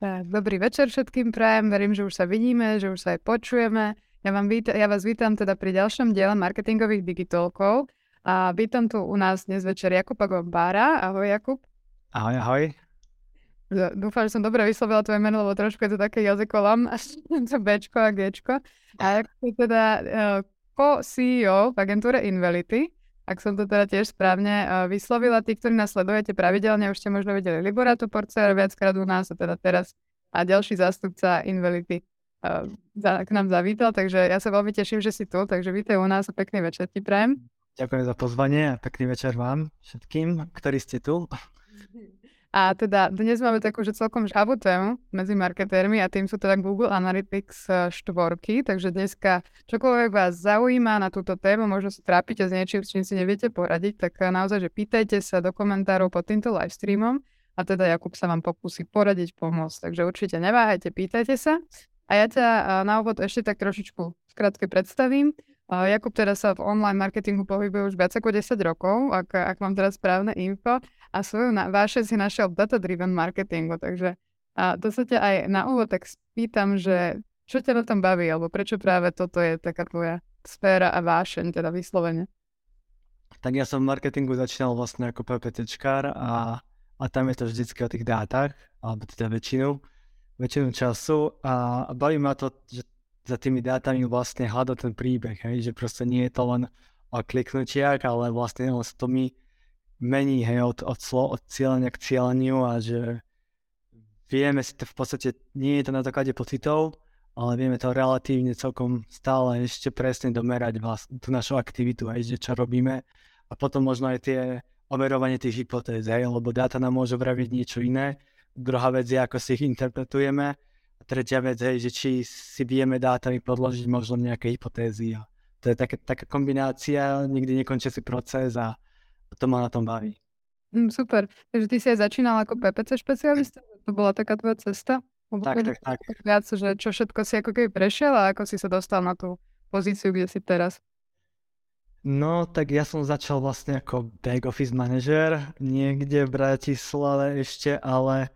Tak, dobrý večer všetkým prajem, verím, že už sa vidíme, že už sa aj počujeme. Ja vás vítam teda pri ďalšom diele marketingových digitálkov a vítam tu u nás dnes večer Jakuba Gombára. Ahoj Jakub. Ahoj, ahoj. Dúfam, že som dobre vyslovila tvoje meno, lebo trošku je to také jazykolom, to Bčko a Gčko. A Jakub je teda co-CEO v agentúre Invelity. Ak som to teda tiež správne vyslovila, tí, ktorí nás sledujete pravidelne, už ste možno videli Libora Toporcera viackrát u nás a teda teraz a ďalší zástupca Invelity k nám zavítal, takže ja sa veľmi teším, že si tu, takže vítaj u nás a pekný večer ti prajem. Ďakujem za pozvanie a pekný večer vám všetkým, ktorí ste tu. A teda dnes máme takú, že celkom žhavú tému medzi marketérmi a tým sú teda Google Analytics 4, takže dneska čokoľvek vás zaujíma na túto tému, možno sa trápite s niečím, s čím si neviete poradiť, tak naozaj, že pýtajte sa do komentárov pod týmto livestreamom a teda Jakub sa vám pokúsi poradiť, pomôcť, takže určite neváhajte, pýtajte sa. A ja ťa na úvod ešte tak trošičku skrátke predstavím. Jakub teda sa v online marketingu pohybuje už viac ako 10 rokov, ak mám teraz správne info, a svoju vášeň si našiel v data-driven marketingu, takže to sa ťa aj na úvod tak spýtam, že čo ťa na tom baví, alebo prečo práve toto je taká tvoja sféra a vášeň, teda vyslovene? Tak ja som v marketingu začínal vlastne ako PPTčkár a tam je to vždycky o tých dátach, alebo teda väčšinu času a baví ma to, že za tými dátami vlastne hľadať ten príbeh, hej, že proste nie je to len o kliknutiach, ale vlastne sa to mi mení, hej, od cieľenia k cieľeniu a že vieme si to v podstate, nie je to na základe pocitov, ale vieme to relatívne celkom stále ešte presne domerať vlastne tú našu aktivitu, hej, že čo robíme a potom možno aj overovanie tých hypotéz, hej, lebo dáta nám môžu vraviť niečo iné. Druhá vec je, ako si ich interpretujeme. A tretia vec je, že či si vieme dátami podložiť možno nejaké hypotézy. A to je taká kombinácia, nikdy nekončiaci proces a to ma na tom baví. Super. Takže ty si aj začínal ako PPC špecialista? To bola taká tvoja cesta? Tak. Viac, že čo všetko si ako keby prešiel a ako si sa dostal na tú pozíciu, kde si teraz? No, tak ja som začal vlastne ako back office manažer niekde v Bratislave ešte, ale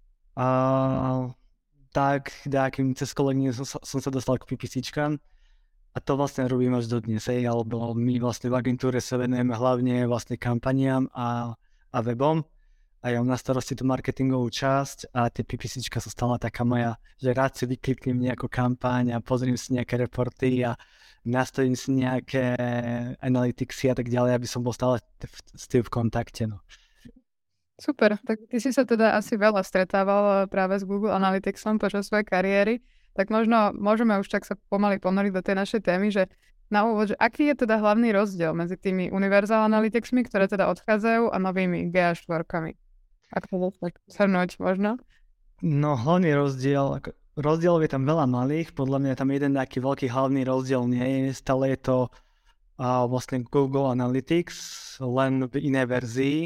tak nejakým cez kolegyňu som sa dostal k PPCčkám a to vlastne robím až do dnes, alebo my vlastne v agentúre sa venujeme hlavne vlastne kampaniám a webom a ja mám na starosti tú marketingovú časť a tie PPCčka sú stále taká moja, že rád si vykliknem nejakú kampaň a pozriem si nejaké reporty a nastavím si nejaké analyticsy a tak ďalej, aby som bol stále s tým v kontakte, no. Super, tak ty si sa teda asi veľa stretával práve s Google Analyticsom počas svojej kariéry, tak možno môžeme už tak sa pomaly ponoriť do tej našej témy, že na úvod, že aký je teda hlavný rozdiel medzi tými Universal Analyticsmi, ktoré teda odchádzajú a novými GA4? Ak to tak shrnúť možno? No hlavný rozdiel je tam veľa malých, podľa mňa tam jeden taký veľký hlavný rozdiel nie je, stále je to vlastne Google Analytics, len v inej verzii.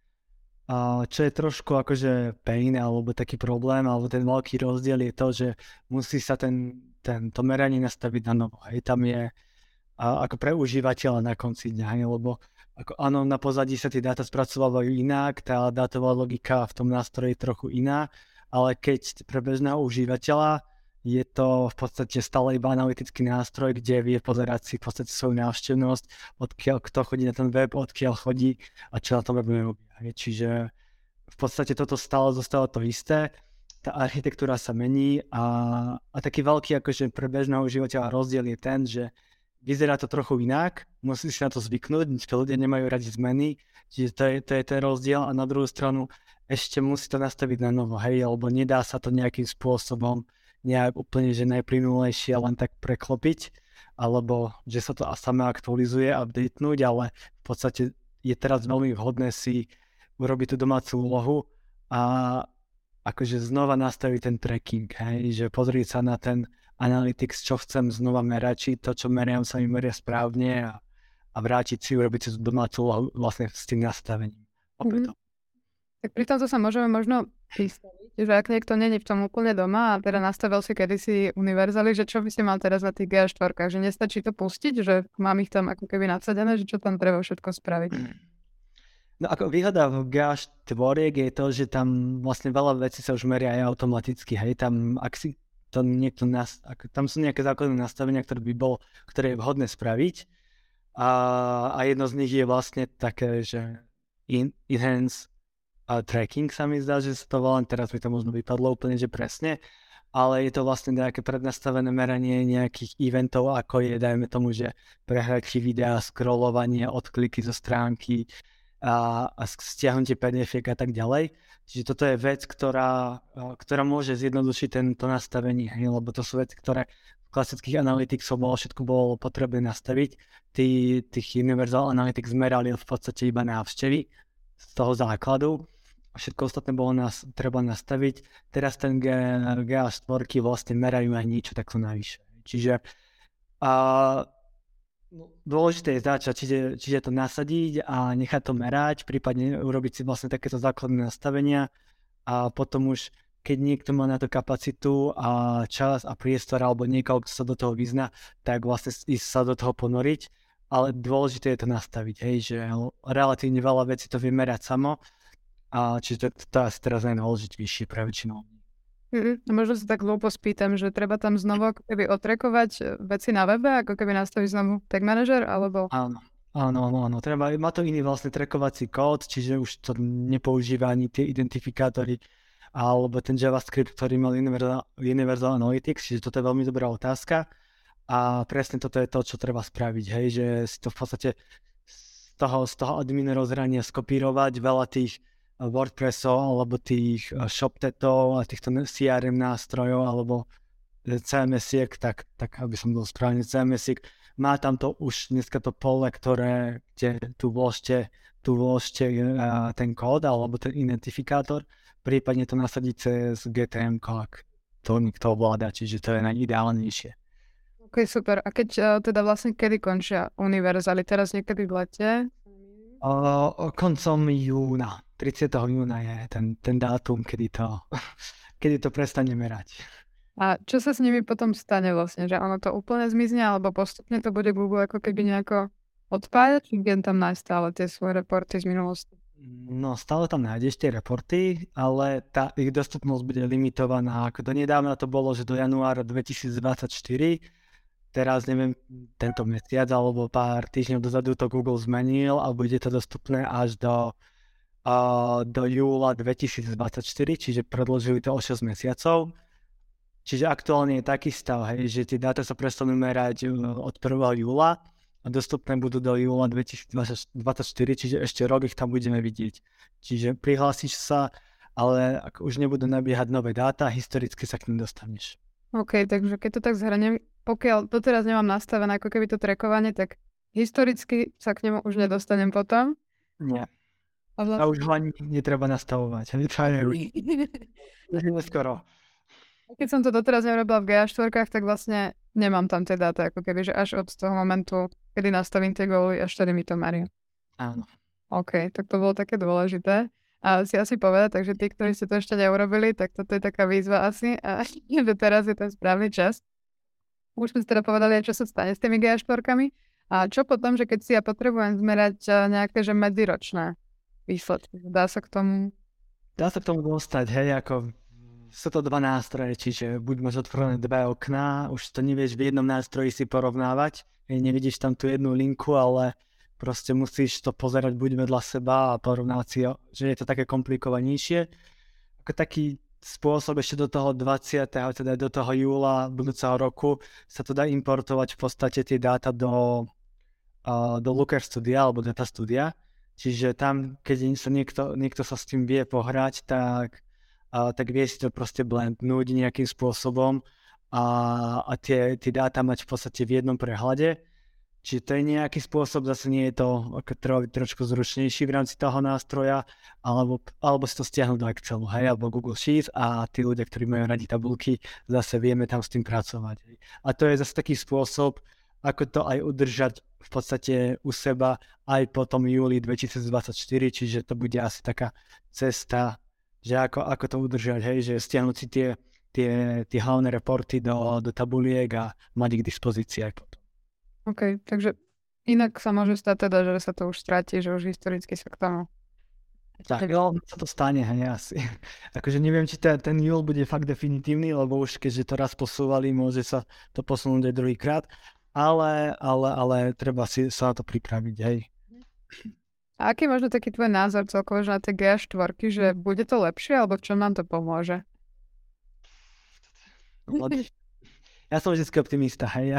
Čo je trošku akože pain alebo taký problém, alebo ten veľký rozdiel je to, že musí sa to meranie nastaviť na novo. Hej, tam je ako pre užívateľa na konci dňa, lebo ako áno, na pozadí sa tie dáta spracovávajú inak, tá dátová logika v tom nástroji je trochu iná, ale keď pre bežného užívateľa je to v podstate stále iba analytický nástroj, kde vie pozerať si v podstate svoju návštevnosť, odkiaľ kto chodí na ten web, odkiaľ chodí a čo na tom webu robí. Čiže v podstate toto stále zostáva to isté, tá architektúra sa mení a taký veľký akože pre bežného užívateľa rozdiel je ten, že vyzerá to trochu inak, musí si na to zvyknúť, že ľudia nemajú radi zmeny, čiže to je ten rozdiel a na druhú stranu ešte musí to nastaviť na novo, hej, alebo nedá sa to nejakým spôsobom nejak úplne, že najplynulejšie len tak preklopiť, alebo že sa to samé aktualizuje, updatenúť, ale v podstate je teraz veľmi vhodné si urobiť tú domácu úlohu a akože znova nastaviť ten tracking, hej, že pozrieť sa na ten analytics, čo chcem znova merať, či to, čo meriam, sa mi meria správne a vrátiť si, urobiť si tú domácu úlohu vlastne s tým nastavením. Opäť. Tak pri tomto sa môžeme možno pristaviť, že ak niekto není v tom úplne doma a teda nastavil si kedysi univerzály, že čo by si mal teraz na tých GA4, že nestačí to pustiť, že mám ich tam ako keby nadsadené, že čo tam treba všetko spraviť? No ako výhoda v GA4 je to, že tam vlastne veľa vecí sa už meria aj automaticky, hej, tam ak si to niekto tam sú nejaké základné nastavenia, ktoré je vhodné spraviť a jedno z nich je vlastne také, že enhance tracking sa mi zdá, že sa to volá, teraz mi to možno vypadlo úplne, že presne, ale je to vlastne nejaké prednastavené meranie nejakých eventov, ako je, dajme tomu, že prehľadky videa, scrollovanie, odkliky zo stránky, a stiahnutie PDF-iek a tak ďalej. Čiže toto je vec, ktorá môže zjednodušiť to nastavenie, lebo to sú veci, ktoré v klasických analyticsov všetko bolo potrebné nastaviť. Tých Universal Analytics zmerali v podstate iba návštevy z toho základu. Všetko ostatné bolo treba nastaviť. Teraz ten GA4 vlastne merajú aj niečo takto navyše. Čiže dôležité je začať, čiže to nasadiť a nechať to merať, prípadne urobiť si vlastne takéto základné nastavenia a potom už, keď niekto má na to kapacitu a čas a priestor alebo niekoho, kto sa do toho vyzná, tak vlastne ísť sa do toho ponoriť, ale dôležité je to nastaviť, hej, že relatívne veľa vecí to vie merať samo a čiže to asi teraz najdôležitejšie pre väčšinu. A možno sa tak hlúpo spýtam, že treba tam znovu ako keby otrekovať veci na webe, ako keby nastaviť znovu tag manager, alebo... Áno. Má to iný vlastne trackovací kód, čiže už to nepoužíva ani tie identifikátory alebo ten JavaScript, ktorý mal Universal Analytics, čiže toto je veľmi dobrá otázka a presne toto je to, čo treba spraviť, hej, že si to v podstate z toho admin rozhrania skopírovať veľa tých WordPressov alebo tých ShopTetov a týchto CRM nástrojov alebo CMS-iek, tak aby som bol správne CMS-iek, má tam to už dneska to pole, kde tu vložte ten kód alebo ten identifikátor, prípadne to nasadiť cez GTM, ak to niekto ovláda, čiže to je najideálnejšie. Ok, super. A keď teda vlastne kedy končia univerzály? Teraz niekedy v lete? Koncom júna. 30. júna je ten dátum, kedy to prestane merať. A čo sa s nimi potom stane vlastne? Že ono to úplne zmizne, alebo postupne to bude Google ako keby nejako odpájať? Či viem tam nájsť stále tie svoje reporty z minulosti? No, stále tam nájdeš tie reporty, ale tá ich dostupnosť bude limitovaná. Ako donedávna to bolo, že do januára 2024, teraz neviem, tento mesiac alebo pár týždňov dozadu to Google zmenil a bude to dostupné až do júla 2024, čiže predĺžili to o 6 mesiacov. Čiže aktuálne je taký stav, hej, že tie dáta sa prestanú merať od 1. júla a dostupné budú do júla 2024, čiže ešte rok ich tam budeme vidieť. Čiže prihlásiš sa, ale ak už nebudú nabiehať nové dáta, historicky sa k nim dostaneš. OK, takže keď to tak zhrnem, pokiaľ doteraz nemám nastavené ako keby to trackovanie, tak historicky sa k nemu už nedostanem potom. Nie. A už ho ani netreba nastavovať. Skoro. Keď som to doteraz nerobila v GA4, tak vlastne nemám tam tie dáta, ako keby, že až od toho momentu, kedy nastavím tie góly, až tedy mi to meria. Áno. OK, tak to bolo také dôležité. A si asi povedať, takže tí, ktorí ste to ešte neurobili, tak toto je taká výzva asi a že teraz je ten správny čas. Už sme si teda povedali, čo sa stane s tými GA4-kami. A čo potom, že keď si ja potrebujem zmerať nejaké že medziročné výsledky, dá sa k tomu? Dá sa k tomu dostať, hej, ako sú to dva nástroje, čiže buď máš otvorené dve okná, už to nevieš v jednom nástroji si porovnávať, nevidíš tam tú jednu linku, ale proste musíš to pozerať buď vedľa seba a porovnávať si, že je to také komplikovanejšie. Ako taký spôsob ešte do toho 20. teda do toho júla budúceho roku sa to dá importovať v podstate tie dáta do Looker Studia alebo Data Studia. Čiže tam, keď sa niekto sa s tým vie pohrať, tak vie si to proste blendnúť nejakým spôsobom a tie dáta mať v podstate v jednom prehľade. Čiže to je nejaký spôsob, zase nie je to treba byť trošku zručnejší v rámci toho nástroja, alebo si to stiahnuť do Excelu, hej, alebo Google Sheets a tí ľudia, ktorí majú radi tabulky, zase vieme tam s tým pracovať. Hej. A to je zase taký spôsob, ako to aj udržať v podstate u seba aj po tom júli 2024, čiže to bude asi taká cesta, že ako to udržať, hej, že stiahnuť si tie hlavné reporty do tabuliek a mať ich k dispozícii aj potom. OK, takže inak sa môže stať teda, že sa to už stratí, že už historicky sa k tomu Tak, no, sa to stane, hej, asi. Akože neviem, či ten júl bude fakt definitívny, lebo už keďže to raz posúvali, môže sa to posunúť aj druhýkrát, ale treba si sa na to pripraviť, hej. A aký je možno taký tvoj názor celkovo že na tie GA4, že bude to lepšie, alebo v čom nám to pomôže? Ja som vždy optimista, hej.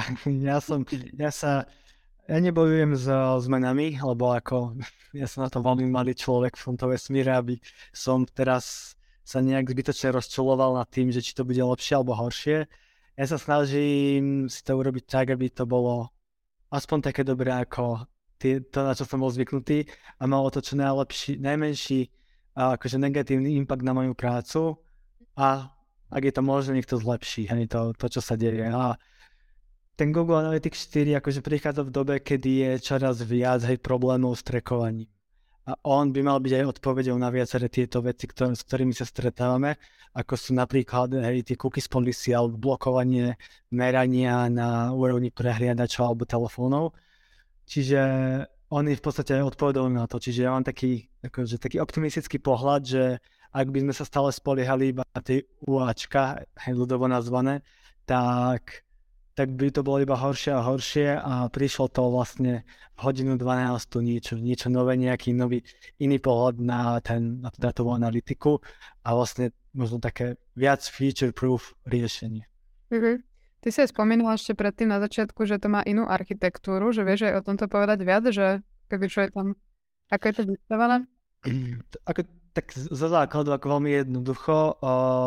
Ja nebojujem s zmenami, lebo ako ja som na to veľmi mladý človek v tomto vesmíre, aby som teraz sa nejak zbytočne rozčuloval nad tým, že či to bude lepšie alebo horšie. Ja sa snažím si to urobiť tak, aby to bolo aspoň také dobré ako to, na čo som bol zvyknutý a malo to čo najmenší akože negatívny impact na moju prácu a ak je to možné, nech to zlepší, hej, to čo sa deje. A ten Google Analytics 4 akože prichádza v dobe, kedy je čoraz viac problémov s trackovaním. A on by mal byť aj odpoveďou na viaceré tieto veci, s ktorými sa stretávame, ako sú napríklad tie cookies policy alebo blokovanie merania na úrovni prehliadačov alebo telefónov. Čiže on je v podstate aj odpovedou na to. Čiže ja mám taký optimistický pohľad, že ak by sme sa stále spoliehali iba na tie UAčka, ľudovo nazvané, tak by to bolo iba horšie a horšie a prišlo to vlastne v hodinu 12 niečo nové, nejaký nový iný pohľad na tú analytiku a vlastne možno také viac feature-proof riešenie. Ty si aj spomínala ešte predtým na začiatku, že to má inú architektúru, že vieš aj o tomto povedať viac, že čo je tam, ako je to vystavené? Tak za základu, ako veľmi jednoducho,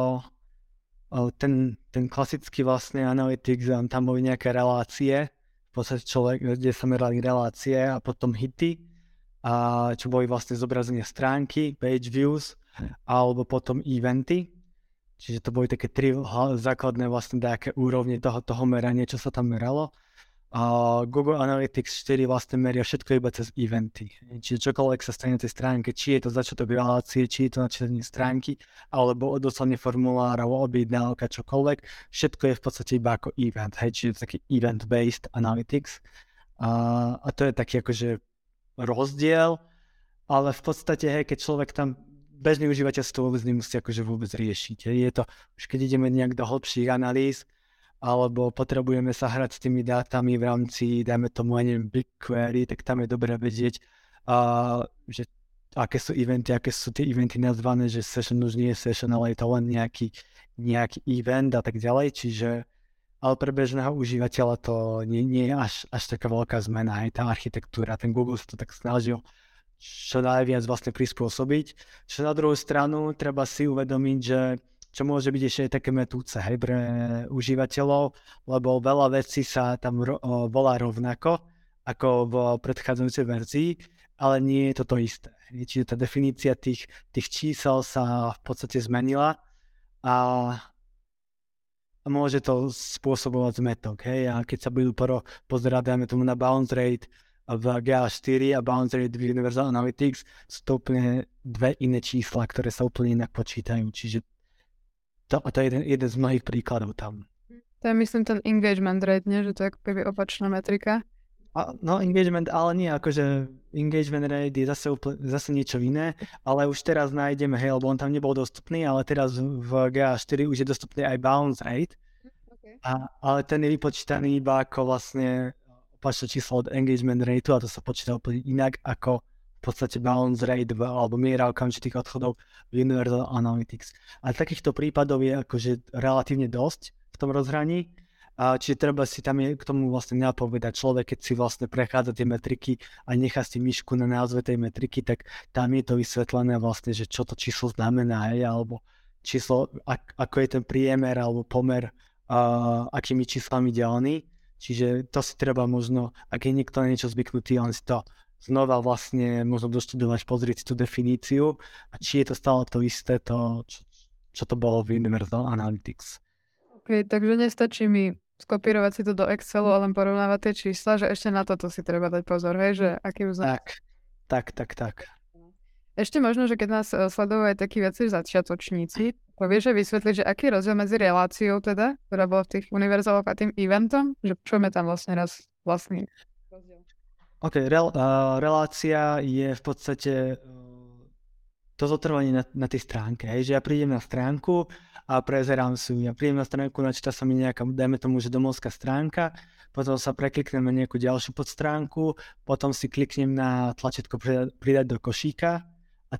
ten klasický vlastne analytics, tam boli nejaké relácie, v podstate kde sa merali relácie a potom hity, a čo boli vlastne zobrazenie stránky, page views, alebo potom eventy. Čiže to boli také tri základné vlastne nejaké úrovne toho merania, čo sa tam meralo. A Google Analytics 4 vlastne meria všetko iba cez eventy. Čiže čokoľvek sa stane na tej stránke, či je to začiatok relácie, či je to načítanie stránky, alebo odoslanie formulára, objednávka, čokoľvek, všetko je v podstate iba ako event. Čiže je to taký event-based analytics. A to je taký akože rozdiel, ale v podstate, keď človek tam bežný užívateľ to vôbec nemusí akože vôbec riešiť. Je to, už keď ideme nejak do hlbších analýz, alebo potrebujeme sa hrať s tými dátami v rámci, dajme tomu, BigQuery, tak tam je dobré vedieť, že aké sú tie eventy nazvané, že session už nie je session, ale je to len nejaký event a tak ďalej, čiže ale pre bežného užívateľa to nie je až taká veľká zmena, aj tá architektúra, ten Google sa to tak snažil čo najviac vlastne prispôsobiť. Čo na druhú stranu treba si uvedomiť, že čo môže byť ešte také metúce pre užívateľov, lebo veľa vecí sa tam volá rovnako ako v predchádzajúcej verzii, ale nie je to isté. Čiže tá definícia tých čísel sa v podstate zmenila a môže to spôsobovať zmetok. A keď sa budú pozerať, dajme tomu na bounce rate v GA4 a bounce rate v Universal Analytics, sú to úplne dve iné čísla, ktoré sa úplne inak počítajú. Čiže to je jeden z mnohých príkladov tam. To je myslím ten engagement rate, nie? Že to je ako keby opačná metrika. No engagement, ale nie, akože engagement rate je zase niečo iné, ale už teraz nájdeme, lebo on tam nebol dostupný, ale teraz v GA4 už je dostupný aj bounce rate, ale ten je vypočítaný iba ako vlastne opačné číslo od engagement rateu a to sa počíta úplne inak ako v podstate bounce rate alebo miera okamžitých odchodov v Universal Analytics. A takýchto prípadov je akože relatívne dosť v tom rozhraní. Čiže treba si tam k tomu vlastne napovedať. Človek, keď si vlastne prechádza tie metriky a nechá si myšku na názve tej metriky, tak tam je to vysvetlené vlastne, že čo to číslo znamená, alebo číslo, ako je ten priemer alebo pomer, akými číslami delený. Čiže to si treba možno, ak je niekto na niečo zvyknutý, on si to znova vlastne možno doštudovať, pozrieť si tú definíciu a či je to stále to isté, čo to bolo v Universal Analytics. OK, takže nestačí mi skopírovať si to do Excelu a len porovnávať tie čísla, že ešte na toto si treba dať pozor, hej, že aký uznám. Tak. Ešte možno, že keď nás sledujú aj takí veci začiatočníci, povieš, že vysvetliť, že aký je rozdiel medzi reláciou teda, ktorá bola v tých univerzáloch a tým eventom, že čo je tam vlastne rozdiel? OK, relácia je v podstate to zotrvanie na tej stránke, hej, že ja prídem na stránku a prezerám si ju. Ja prídem na stránku, načíta sa mi nejaká, dajme tomu, že domovská stránka, potom sa prekliknem na nejakú ďalšiu podstránku, potom si kliknem na tlačítko pridať do košíka a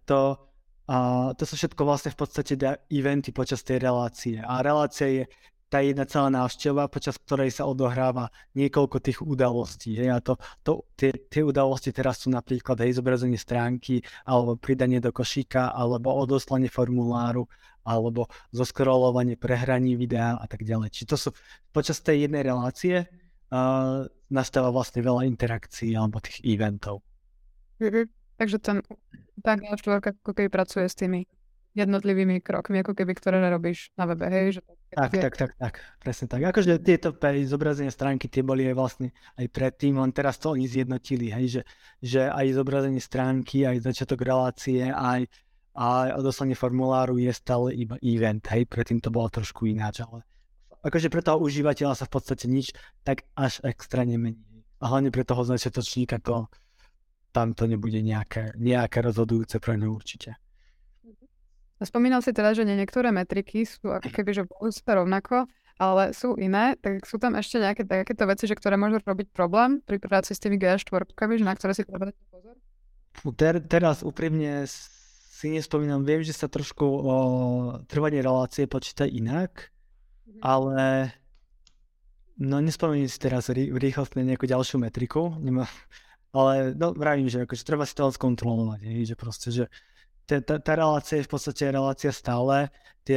to sú všetko vlastne v podstate eventy počas tej relácie. A relácia je tá jedna celá návšteva, počas ktorej sa odohráva niekoľko tých udalostí. Hej. A tie udalosti teraz sú napríklad zobrazenie stránky, alebo pridanie do košíka, alebo odoslanie formuláru, alebo zoskrolovanie, prehraní videa a tak ďalej. Čiže to sú počas tej jednej relácie nastáva vlastne veľa interakcií alebo tých eventov. Takže tá štvorka ako keby pracuje s tými jednotlivými krokmi, ako keby, ktoré robíš na webe, hej? Že tak, presne tak. Akože tieto zobrazenia stránky, tie boli aj vlastne aj predtým, len teraz to oni zjednotili, hej? Že aj zobrazenie stránky, aj začiatok relácie, aj odoslanie formuláru je stále iba event, hej? Predtým to bolo trošku ináč, ale akože pre toho užívateľa sa v podstate nič tak až extra nemení. A hlavne pre toho začiatočníka tam to nebude nejaké rozhodujúce pre ňu určite. Spomínal si teda, že niektoré metriky sú ako keby, že boli rovnako, ale sú iné, tak sú tam ešte nejaké takéto veci, že ktoré môžu robiť problém pri práci s tými GA4-kami, že na ktoré si treba dať pozor? Teraz úprimne si nespomínam, viem, že sa trošku trvanie relácie počíta inak, ale nespomínam si teraz rýchlostne nejakú ďalšiu metriku, ale vravím, že akože treba si to skontrolovať, že proste, že tá relácia je v podstate relácia stále, tie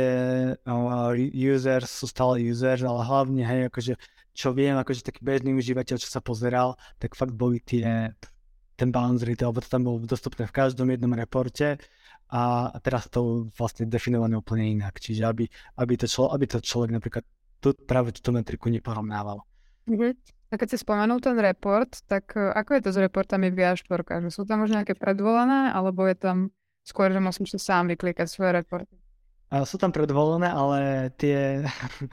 users sú stále users, ale hlavne, hej, akože čo viem, akože taký bežný užívateľ, čo sa pozeral, tak fakt boli ten bounce rate, alebo to tam bolo dostupné v každom jednom reporte a teraz to vlastne definované úplne inak, čiže aby to človek napríklad práve túto metriku neporovnával. A keď si spomenul ten report, tak ako je to s reportami v GA4? Že sú tam už nejaké predvolené, alebo je tam skôr, že musím si sám vyklikať svoje reporty? Sú tam predvolené, ale tie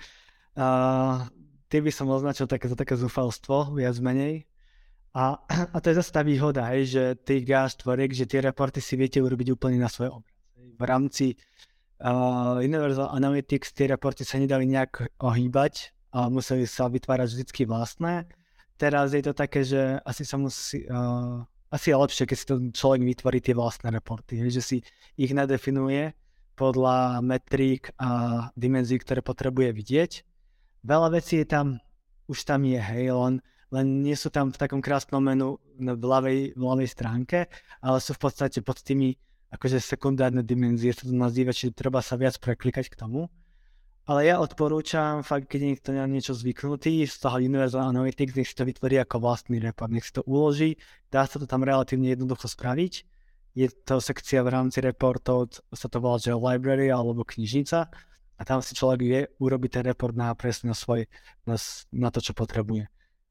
by som označil za také zúfalstvo, viac menej. A to je zase tá výhoda, hej, že tých GA4, že tie reporty si viete urobiť úplne na svoj obraz. V rámci Universal Analytics tie reporty sa nedali nejak ohýbať, a museli sa vytvárať vždycky vlastné. Teraz je to také, že asi je lepšie, keď si to človek vytvorí tie vlastné reporty, že si ich nadefinuje podľa metrík a dimenzií, ktoré potrebuje vidieť. Veľa vecí je tam, už tam je, hej, len nie sú tam v takom krásnom menu v ľavej stránke, ale sú v podstate pod tými akože sekundárne dimenzie, sa to nazýva, čiže treba sa viac preklikať k tomu. Ale ja odporúčam, fakt, keď niekto na niečo zvyknutý, z toho Universal Analytics, nech si to vytvorí ako vlastný report, nech si to uloží, dá sa to tam relatívne jednoducho spraviť. Je to sekcia v rámci reportov, sa to volá, že library alebo knižnica a tam si človek vie urobiť ten report presne na to, čo potrebuje.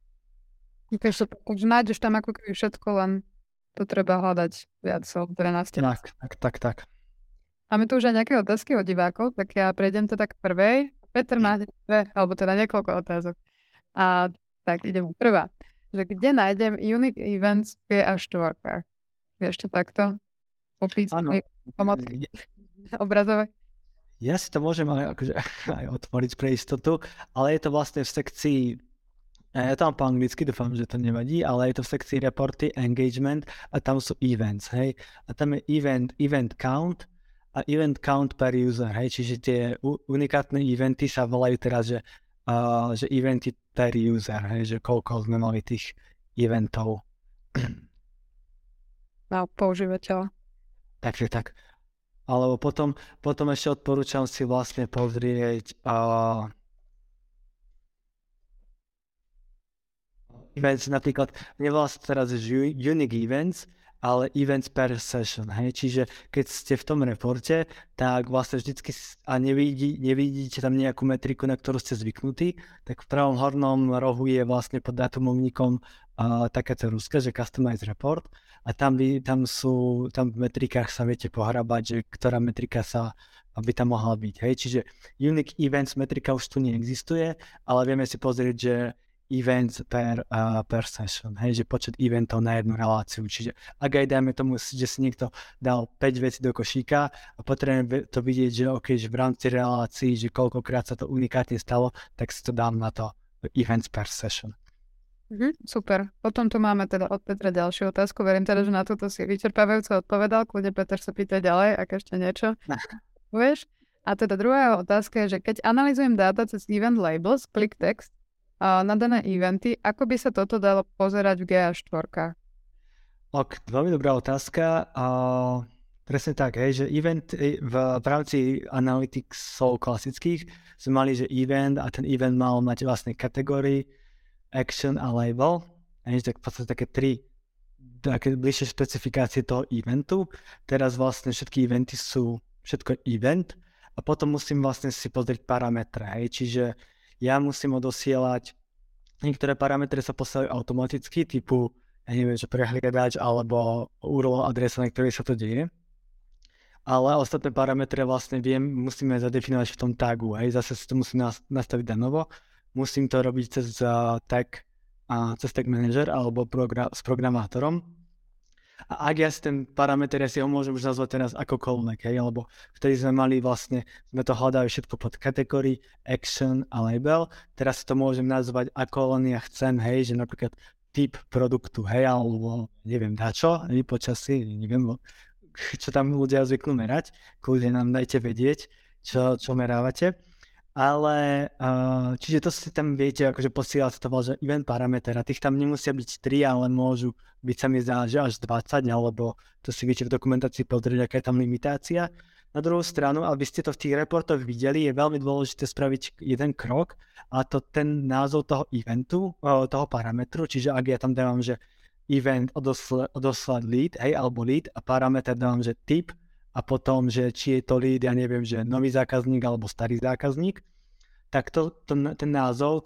Takže nájdeš tam ako keby všetko, len to treba hľadať viac od 12. Tak. Máme tu už aj nejaké otázky od divákov, tak ja prejdem teda k prvej. Peter má dve, alebo teda niekoľko otázok. A tak idem prvá. Že kde nájdem unique events v GA4? Vieš to takto opísať? Pomoci obrazové? Ja si to môžem aj otvoriť pre istotu, ale je to vlastne v sekcii, ja tam po anglicky, dúfam, že to nevadí, ale je to v sekcii reporty, engagement a tam sú events, hej. A tam je event count, a event count per user, hej, čiže tie unikátne eventy sa volajú teraz, že eventy per user, hej, že koľko sme mali tých eventov. Na používateľa. Takže tak. Alebo potom ešte odporúčam si vlastne pozrieť events, napríklad, nevolá sa teraz unique events, ale events per session, hej, čiže keď ste v tom reporte, tak vlastne vždycky a nevidíte tam nejakú metriku, na ktorú ste zvyknutí, tak v pravom hornom rohu je vlastne pod dátumovníkom taká ceruzka, že customize report a tam v metrikách sa viete pohrabať, že ktorá metrika by tam mohla byť, hej, čiže unique events metrika už tu neexistuje, ale vieme si pozrieť, že events per session, hej, že počet eventov na jednu reláciu. Čiže ak aj dajme tomu, že si niekto dal 5 vecí do košíka a potrebujem to vidieť, že OK, že v rámci relácií, že koľkokrát sa to unikátne stalo, tak si to dám na to events per session. Super. Potom tu máme teda od Petra ďalšiu otázku. Verím teda, že na toto si vyčerpávajúco odpovedal. Kľudne Peter sa pýta ďalej, ak ešte niečo povieš. A teda druhá otázka je, že keď analyzujem dáta cez event labels, click text, na dané eventy, ako by sa toto dalo pozerať v GA4? Veľmi dobrá otázka. Presne tak, hej, že event v rámci analyticsov klasických sme mali, že event a ten event mal mať vlastne kategórii, action a label. Tak v podstate také bližšie špecifikácie toho eventu. Teraz vlastne všetky eventy sú všetko event a potom musím vlastne si pozrieť parametre. Hej. Čiže ja musím odosielať, niektoré parametre sa posielajú automaticky, typu, ja neviem, že prehliadač alebo URL adresa, na ktorej sa to deje. Ale ostatné parametre vlastne musíme zadefinovať v tom tagu. Hej. Zase si to musím nastaviť na novo. Musím to robiť cez tag manager alebo s programátorom. A ak ja si ten parameter, ja si ho môžem už nazvať teraz akokoľvek, hej, lebo vtedy sme to hľadali všetko pod kategórii, action a label. Teraz si to môžem nazvať ako len ja chcem, hej, že napríklad typ produktu, hej, alebo neviem dačo, hej, počasí, neviem, čo tam ľudia zvyknú merať, kľudne nám dajte vedieť, čo merávate. Ale, čiže to si tam viete, akože posielať to bol, že event parameter a tých tam nemusia byť 3, ale môžu byť sa mi zdá, že až 20, alebo to si viete v dokumentácii pozrieť, aká je tam limitácia. Na druhú stranu, aby ste to v tých reportoch videli, je veľmi dôležité spraviť jeden krok a to ten názov toho eventu, toho parametru, čiže ak ja tam dávam, že event odoslať lead, hej, alebo lead a parameter dávam, že typ, a potom, že či je to lead, ja neviem, že nový zákazník alebo starý zákazník, tak ten názov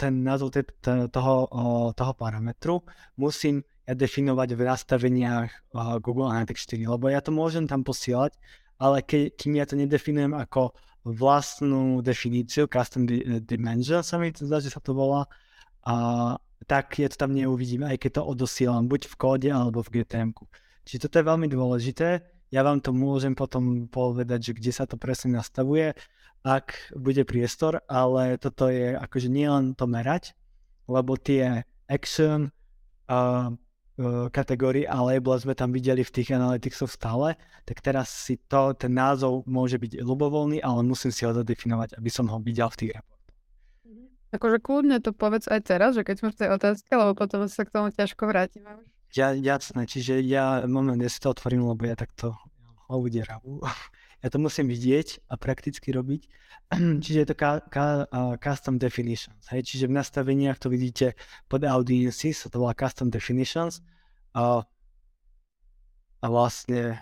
toho parametru musím ja definovať v nastaveniach Google Analytics 4, lebo ja to môžem tam posielať, ale kým ja to nedefinujem ako vlastnú definíciu, custom dimension sa mi zdá, že sa to volá, tak ja to tam neuvidím, aj keď to odosielam buď v kóde alebo v GTM-ku. Čiže toto je veľmi dôležité. Ja vám to môžem potom povedať, že kde sa to presne nastavuje, ak bude priestor, ale toto je akože nielen to merať, lebo tie action kategórie a label sme tam videli v tých analyticsoch stále, tak teraz si ten názov môže byť ľubovoľný, ale musím si ho zadefinovať, aby som ho videl v tých reportoch. Akože kľudne to povedz aj teraz, že keď sme v tej otázke, lebo potom sa k tomu ťažko vrátime. Jasné, čiže ja si to otvorím, lebo ja takto udieram. Ja to musím vidieť a prakticky robiť. Čiže je to custom definitions. Hej? Čiže v nastaveniach to vidíte pod audiences, to volá custom definitions. A vlastne,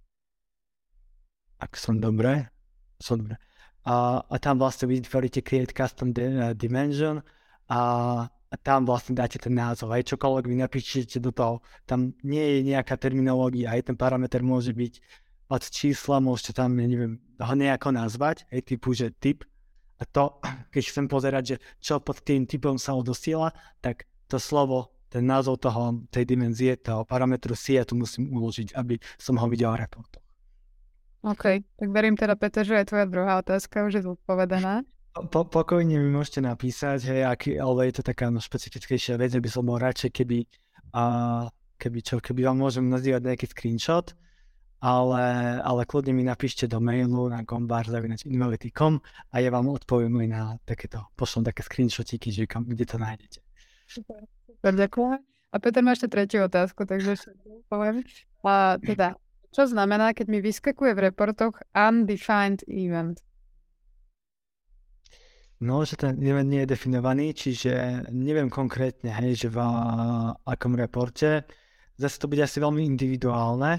ak som dobre. A tam vlastne vytvoríte create custom dimension a tam vlastne dáte ten názov, aj čokoľvek vy napíšete do toho, tam nie je nejaká terminológia, aj ten parameter môže byť od čísla, môžete tam, ja neviem, ho nejako nazvať, aj typu, že typ, a to, keď chcem pozerať, že čo pod tým typom sa odosiela, tak to slovo, ten názov tej dimenzie, toho parametru si ja tu musím uložiť, aby som ho videl v reportoch. OK, tak verím teda, Peter, že aj tvoja druhá otázka už je zodpovedaná. Pokojne mi môžete napísať, hej, ale je to taká špecifickejšia vec, aby som bol radšej, keby vám môžem nazývať nejaký screenshot, ale kľudne mi napíšte do mailu na gombar@invality.com a ja vám odpoviem aj na takéto, pošlom také screenshotiky, že kde to nájdete. Super, ďakujem. A Peter má ešte tretiu otázku, takže ešte poviem. A teda, čo znamená, keď mi vyskakuje v reportoch undefined event? No, že ten event nie je definovaný, čiže neviem konkrétne, hej, že v akom reporte. Zase to bude asi veľmi individuálne.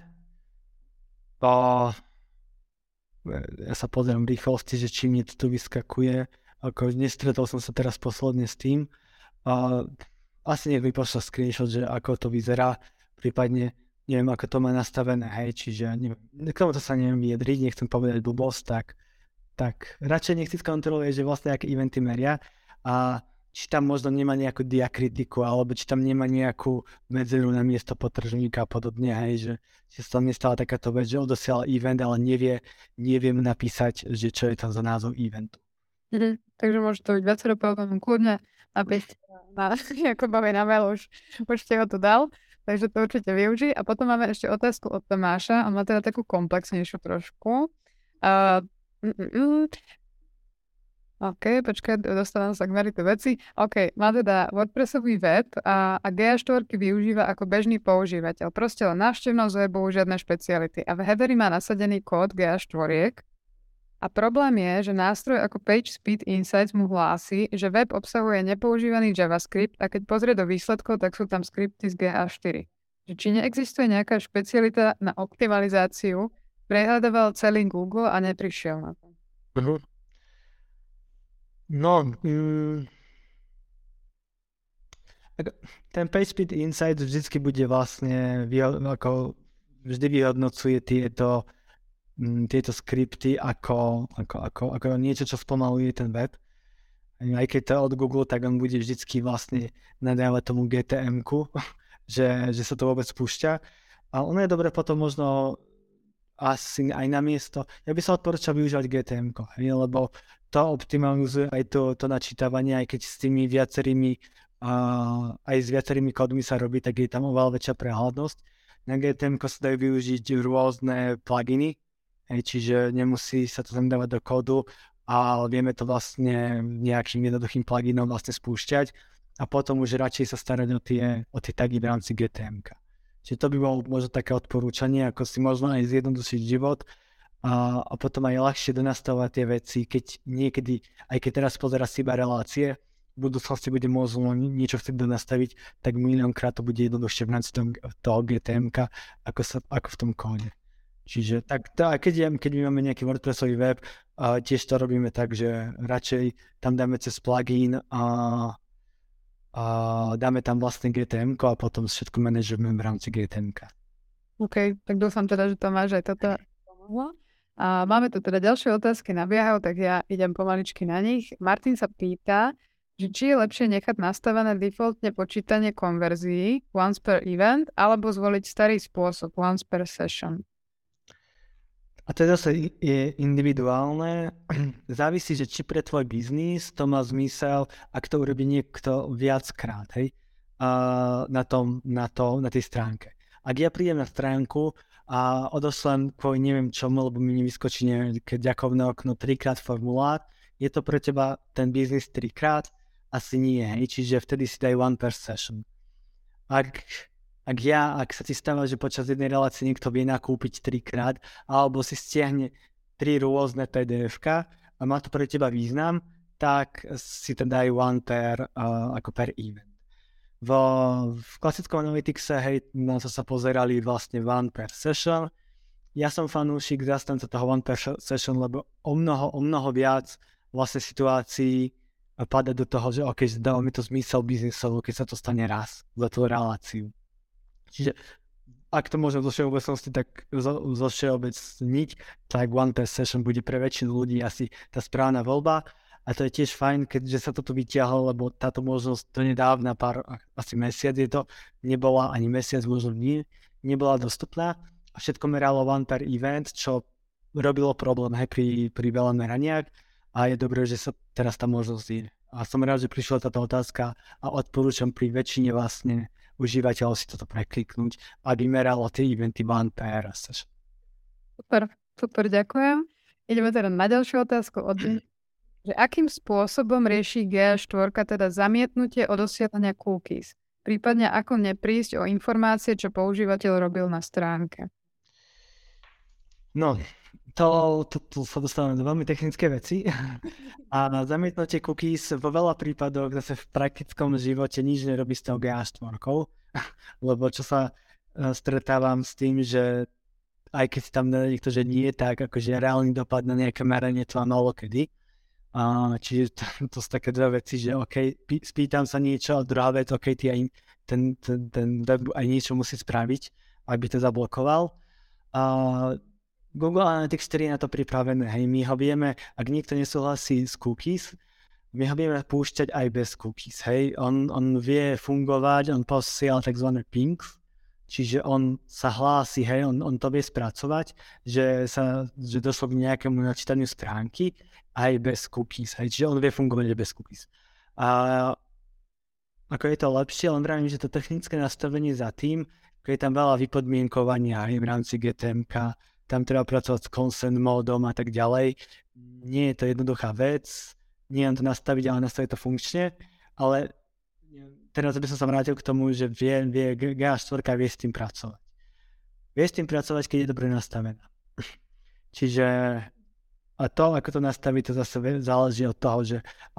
Ja sa pozriem v rýchlosti, že či mi to tu vyskakuje. Ako nestretol som sa teraz posledne s tým. Asi nech mi pošla screenshot, že ako to vyzerá. Prípadne neviem, ako to má nastavené, hej, čiže neviem, k tomuto sa neviem vyjadriť, nechcem povedať blbosť, tak radšej nech si skontroluje, že vlastne aké eventy meria a či tam možno nemá nejakú diakritiku, alebo či tam nemá nejakú medzeru na miesto podtržníka a podobne, hej, že sa tam nestala takáto vec, že odosiela event, ale neviem napísať, že čo je tam za názov eventu. Takže môže to byť viacero problémov, kľudne napíšte ako baví na mail, už ste ho tu dal, takže to určite využij. A potom máme ešte otázku od Tomáša, on má teda takú komplexnejšiu trošku. OK, počkaj, dostávam sa k meritu veci. OK, má teda WordPressový web a GA4 využíva ako bežný používateľ. Proste len návštevnosť webu, žiadne špeciality. A v headeri má nasadený kód GA4. A problém je, že nástroj ako PageSpeed Insights mu hlási, že web obsahuje nepoužívaný JavaScript a keď pozrie do výsledkov, tak sú tam skripty z GA4. Či neexistuje nejaká špecialita na optimalizáciu, prehľadoval celý Google a neprišiel na to. No, ten PageSpeed Insights vždycky bude vlastne, vždy vyhodnocuje tieto skripty ako niečo, čo spomaluje ten web. Aj keď to od Google, tak on bude vždycky vlastne nadávať tomu GTM-ku, že sa to vôbec spúšťa. A ono je dobre potom možno asi aj na miesto. Ja by som odporúčal využívať GTM-ko, lebo to optimalizuje aj to načítavanie, aj keď s tými aj s viacerými kódmi sa robí, tak je tam oveľa väčšia prehľadnosť. Na GTM-ko sa dajú využiť rôzne pluginy, čiže nemusí sa to tam dávať do kódu, ale vieme to vlastne nejakým jednoduchým pluginom vlastne spúšťať a potom už radšej sa starať o tie tagy v rámci GTM-ka. Čiže to by bolo možno také odporúčanie, ako si možno aj zjednodušiť život a potom aj ľahšie donastavovať tie veci, keď niekedy, aj keď teraz pozeráš si iba relácie, v budúcnosti bude môcť niečo chcieť donastaviť, tak miliónkrát to bude jednoduchšie v rámci toho GTM-ka, ako v tom kóde. Čiže tak keď my máme nejaký WordPressový web, tiež to robíme tak, že radšej tam dáme cez plugin a dáme tam vlastne GTM-ko a potom všetko manažujeme v rámci GTM-ka. OK, tak dúfam teda, že to máš aj toto pomohlo. A máme tu teda ďalšie otázky nabiehajú, tak ja idem pomaličky na nich. Martin sa pýta, že či je lepšie nechať nastavené defaultne počítanie konverzií once per event alebo zvoliť starý spôsob once per session. A to zase je individuálne. Závisí, že či pre tvoj biznis to má zmysel, ak to urobí niekto viackrát, hej, na tej stránke. Ak ja prídem na stránku a odoslem kvôli neviem čomu, lebo mi nevyskočí nejaké ďakovné okno 3-krát formulár, je to pre teba ten biznis 3-krát? Asi nie, hej, čiže vtedy si daj one per session. Ak sa ti stáva, že počas jednej relácie niekto vie nakúpiť 3-krát, alebo si stiahne 3 rôzne PDF-ka a má to pre teba význam, tak si to dajú one ako per event. V klasickom Analyticse, hej, na to sa pozerali vlastne one per session. Ja som fanúšik zastanca toho one per session, lebo o mnoho viac vlastne situácií pada do toho, že OK, dáva mi to zmysel biznisovo, keď sa to stane raz za tú reláciu. Čiže ak to môžem zo všeobecnosti tak zovšeobecniť, tak one per session bude pre väčšinu ľudí asi tá správna voľba a to je tiež fajn, keďže sa toto vyťahlo, lebo táto možnosť to nedávna asi mesiac je to, nebola ani mesiac, možno nie, nebola dostupná a všetko meralo one per event, čo robilo problém pri veľa meraniach a je dobré, že sa teraz tá možnosť je. A som rád, že prišla táto otázka a odporúčam pri väčšine vlastne užívateľov si toto prekliknúť, aby meralo tie eventy one per session. Super, ďakujem. Ideme teda na ďalšiu otázku že akým spôsobom rieši GA4 teda zamietnutie odosielania cookies, prípadne ako neprísť o informácie, čo používateľ robil na stránke. No, to sa dostávame do veľmi technické veci a zamietnutie cookies vo veľa prípadoch zase v praktickom živote nič nerobí s tou GA4, lebo čo sa stretávam s tým, že aj keď si tam niekto, že nie je tak, akože reálny dopad na nejaké meranie to má málo kedy. Čiže to sú také dve veci, že OK, spýtam sa niečo a druhá vec, OK, ten web aj niečo musí spraviť, aby to zablokoval. Google Analytics 4 je na to pripravené, hej, my ho vieme, ak niekto nesúhlasí s cookies, my ho vieme púšťať aj bez cookies, hej. On vie fungovať, on posiela tzv. Pings, čiže on sa hlási, hej, on to vie spracovať, že došlo k nejakému načítaniu stránky aj bez cookies, hej, čiže on vie fungovať aj bez cookies. A ako je to lepšie, len vravím, že to technické nastavenie za tým, keď je tam veľa vypodmienkovania aj v rámci GTM-ka, tam treba pracovať s consent módom a tak ďalej. Nie je to jednoduchá vec, nie len to nastaviť, ale nastaviť to funkčne, ale teraz by som sa vrátil k tomu, že vie GA4 vie s tým pracovať. Vie s tým pracovať, keď je dobre nastavená. Čiže a to, ako to nastaviť, to zase záleží od toho, že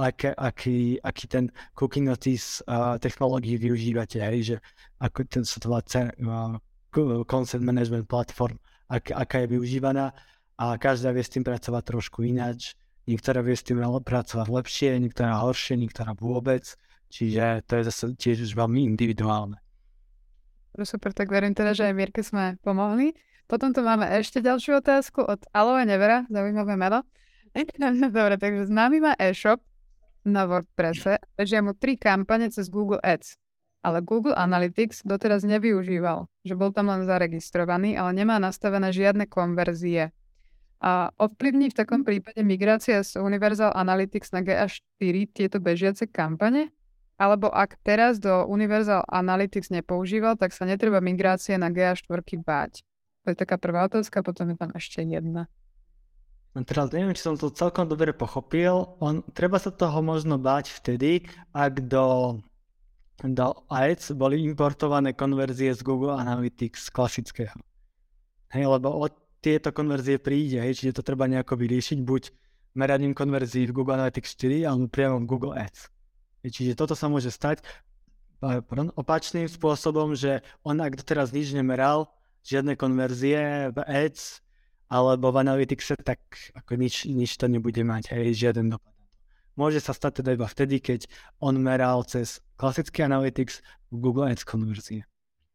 aký ten cookie notice technológií využívate, hej, že ako ten sa to volá consent management platform, aká je využívaná a každá vie s tým pracovať trošku ináč. Niektorá vie s tým pracovať lepšie, niektorá horšie, niektorá vôbec. Čiže to je zase tiež už veľmi individuálne. Super, tak verím teda, že aj Mirke sme pomohli. Potom tu máme ešte ďalšiu otázku od Aloe Nevera, zaujímavé meno. Dobre, takže známy má e-shop na WordPresse, bežia mu 3 kampane cez Google Ads. Ale Google Analytics doteraz nevyužíval, že bol tam len zaregistrovaný, ale nemá nastavené žiadne konverzie. A ovplyvní v takom prípade migrácia z Universal Analytics na GA4 tieto bežiace kampane? Alebo ak teraz do Universal Analytics nepoužíval, tak sa netreba migrácie na GA4 báť? To je taká prvá otázka, potom je tam ešte jedna. Teraz neviem, či som to celkom dobre pochopil. Treba sa toho možno báť vtedy, ak do Ads boli importované konverzie z Google Analytics klasického. Hej, lebo od tieto konverzie príde, hej, čiže to treba nejako vyriešiť, buď meraním konverzií v Google Analytics 4 alebo priamo v Google Ads. Čiže toto sa môže stať opačným spôsobom, že on ak doteraz nič nemeral, žiadne konverzie v Ads alebo v Analytics, tak ako nič to nebude mať, hej, žiaden dopad. Môže sa stať teda iba vtedy, keď on meral cez klasický Analytics v Google Ads konverzie.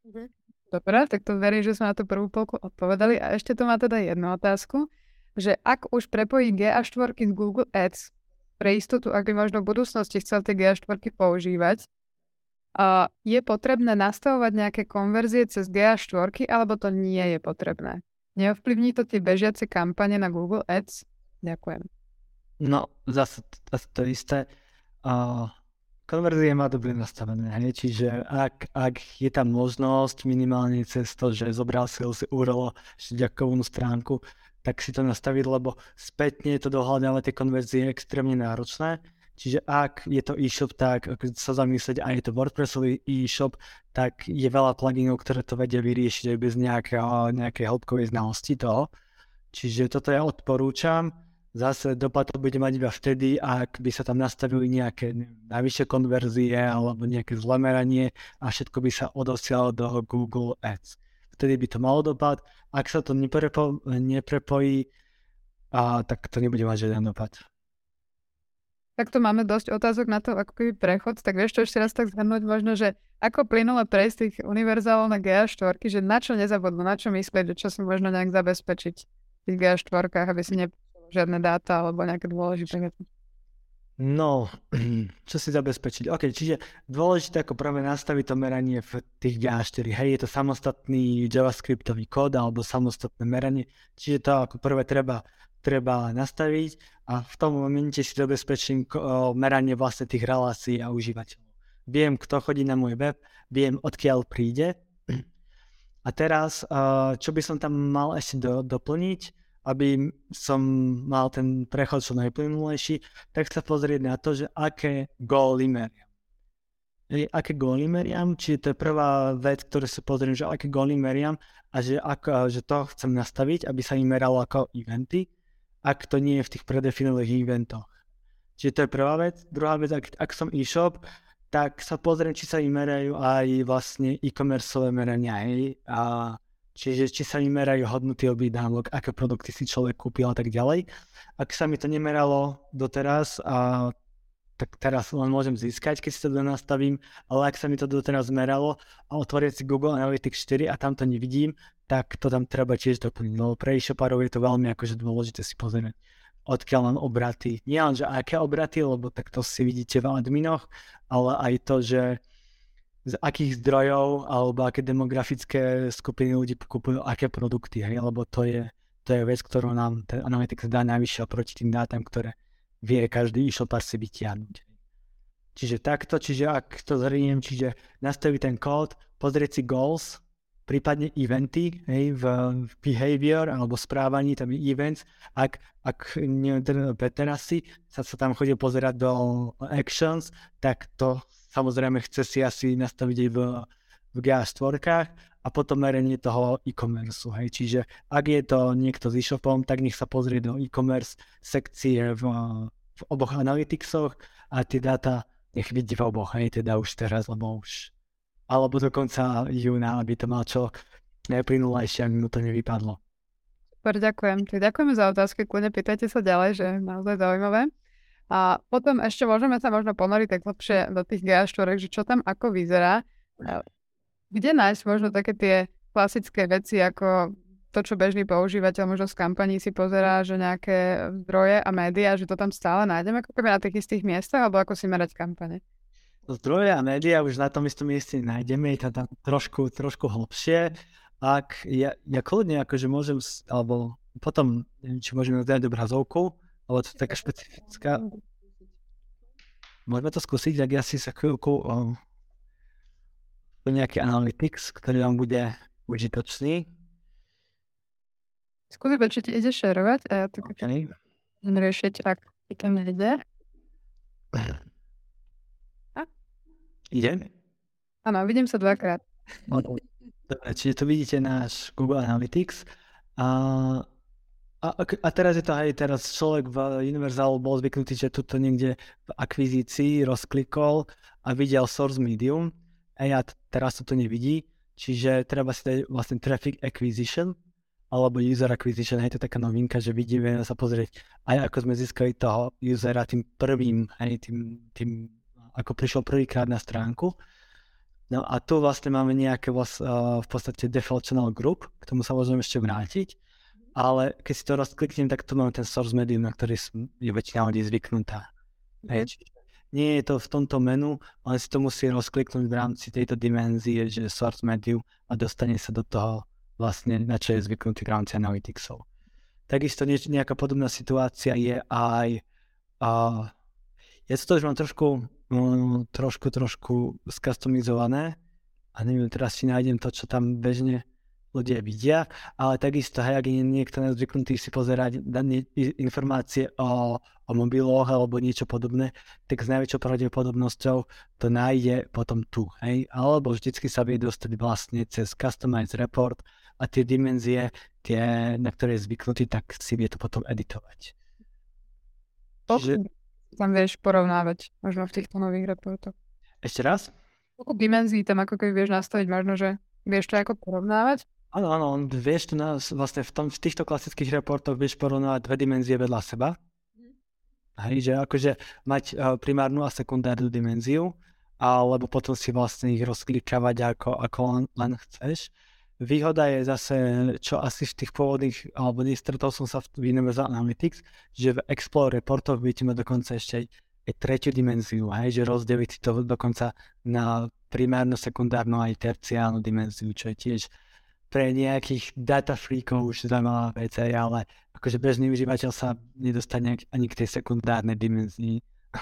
Dobre, tak to verím, že sme na tú prvú polku odpovedali. A ešte tu má teda jednu otázku, že ak už prepojí GA4 z Google Ads pre istotu, ak by možno v budúcnosti chcel tie GA4 používať, je potrebné nastavovať nejaké konverzie cez GA4, alebo to nie je potrebné? Neovplyvní to tie bežiace kampane na Google Ads? Ďakujem. No, zase to isté. Konverzie má dobre nastavené, čiže ak je tam možnosť minimálne cez to, že zobral si URL ďakovnú stránku, tak si to nastaviť, lebo spätne to dohľadávať tie konverzie je extrémne náročné. Čiže ak je to e-shop, tak ak sa zamyslieť, a je to WordPressový e-shop, tak je veľa pluginov, ktoré to vedia vyriešiť aj bez nejakej hĺbkovej znalosti toho. Čiže toto ja odporúčam. Zase dopad to bude mať iba vtedy, ak by sa tam nastavili nejaké najvyššie konverzie alebo nejaké zlemeranie a všetko by sa odosialo do Google Ads. Vtedy by to malo dopad. Ak sa to neprepojí, tak to nebude mať žiaden dopad. Tak tu máme dosť otázok na to, ako keby prechod, tak vieš čo ešte raz tak zhrnúť možno, že ako plynule prejsť tých univerzálov na GA4, že na čo nezabudnú, na čo myslieť, že čo si možno nejak zabezpečiť v tých GA4, aby si žiadne dáta alebo nejaké dôležité veci. No, čo si zabezpečiť? OK, čiže dôležité ako prvé nastaviť to meranie v tých GA4. Hej, je to samostatný javascriptový kód alebo samostatné meranie, čiže to ako prvé treba nastaviť a v tom momente si zabezpečím meranie vlastne tých relácií a užívateľov. Viem, kto chodí na môj web, viem, odkiaľ príde. A teraz, čo by som tam mal ešte doplniť, aby som mal ten prechod čo najplynulejší, tak sa pozrieť na to, že aké góly meriam. Aké góly meriam, či to je prvá vec, ktorú sa pozriem, že aké góly meriam a že to chcem nastaviť, aby sa im meralo ako eventy, ak to nie je v tých predefinovaných eventoch. Čiže to je prvá vec. Druhá vec, ak som e-shop, tak sa pozriem, či sa im merajú aj vlastne e-commerceové merania, čiže či sa mi merajú hodnoty objednávok, aké produkty si človek kúpil a tak ďalej. Ak sa mi to nemeralo doteraz, tak teraz len môžem získať, keď si to nastavím, ale ak sa mi to doteraz meralo a otvorím si Google Analytics 4 a tam to nevidím, tak to tam treba tiež doplniť, lebo pre e-shoparov je to veľmi akože dôležité si pozrieť. odkiaľ len obraty. Nie len, že aké obraty, lebo tak to si vidíte v adminoch, ale aj to, že z akých zdrojov alebo aké demografické skupiny ľudí kupujú aké produkty, hej, lebo to je vec, ktorú nám ten Analytics dá najvyššie oproti tým dátam, ktoré vie každý e-shopár si vytiahnuť. Čiže takto, ak to zhrniem, čiže nastaví ten kód, pozrieť si goals, prípadne eventy, hej, v behavior alebo správaní, tam je events, ak teraz sa tam chodí pozerať do actions, tak to samozrejme chce si asi nastaviť aj v GA4 a potom merenie toho e-commerce, hej, čiže ak je to niekto s e-shopom, tak nech sa pozrie do e-commerce sekcie v oboch analyticsoch a tie dáta nech vidí v oboch, hej, teda už teraz, lebo už alebo do konca júna, aby to mal čo najplynulejšie, aby mu to nevypadlo. Super, ďakujem. Ďakujeme za otázky, kľudne pýtajte sa ďalej, že je naozaj zaujímavé. A potom ešte môžeme sa možno ponoriť tak lepšie do tých GA4, že čo tam ako vyzerá. Kde nájsť možno také tie klasické veci, ako to, čo bežný používateľ možno z kampaní si pozerá, že nejaké zdroje a médiá, že to tam stále nájdeme ako keby na tých istých miestach, alebo ako si merať kampane? Zdroje a médiá už na tom istom mieste nájdeme, je tam trošku hlbšie. Ak ja kľudne akože môžem, alebo potom, neviem, či môžeme dať obrazovku, alebo to je taká špecifická. Môžeme to skúsiť, ak ja si sa chvíľku nejaký analytics, ktorý vám bude užitočný. Skúsim, či ti ide šerovať a ja to riešiť, ak ti to nejde. Ide? Áno, vidím sa dvakrát. Dobre, čiže tu vidíte náš Google Analytics. A teraz je to aj teraz človek v Univerzalu bol zvyknutý, že tuto niekde v akvizícii rozklikol a videl source medium. A teraz to nevidí, čiže treba si dať vlastne traffic acquisition alebo user acquisition, je to taká novinka, že vidíme sa pozrieť aj ako sme získali toho usera tým prvým, aj tým ako prišiel prvýkrát na stránku. No a tu vlastne máme nejaké v podstate default channel group, k tomu sa môžeme ešte vrátiť, ale keď si to rozkliknem, tak tu máme ten source medium, na ktorý je väčšina ľudí zvyknutá. Nie je to v tomto menu, ale si to musí rozkliknúť v rámci tejto dimenzie, že source medium a dostane sa do toho vlastne, na čo je zvyknutý v rámci analyticsov. Takisto nejaká podobná situácia je aj ja to už mám trošku skustomizované a neviem teraz, či nájdem to, čo tam bežne ľudia vidia, ale takisto, hej, ak je niekto zvyknutý si pozerať informácie o mobiloch alebo niečo podobné, tak s najväčšou pravdepodobnosťou to nájde potom tu, hej, alebo vždycky sa vie dostať vlastne cez Customize Report a tie dimenzie, na ktoré je zvyknutý, tak si vie to potom editovať. Tam vieš porovnávať možno v týchto nových reportoch. Ešte raz? Koľko dimenzií tam ako keby vieš nastaviť, možno, že vieš to ako porovnávať? Áno, vieš to vlastne v týchto klasických reportoch vieš porovnávať dve dimenzie vedľa seba. Hej, že akože mať primárnu a sekundárnu dimenziu, alebo potom si vlastne ich rozklikávať ako len chceš. Výhoda je zase, čo asi v tých pôvodných, alebo nestretol som sa v Universal Analytics, že v Explore reportoch budete mať dokonca ešte aj tretiu dimenziu, hej, že rozdeliť si to dokonca na primárnu, sekundárnu aj terciálnu dimenziu, čo je tiež pre nejakých data freakov už zaujímavá vec, ale akože bežný užívateľ sa nedostane ani k tej sekundárnej dimenzii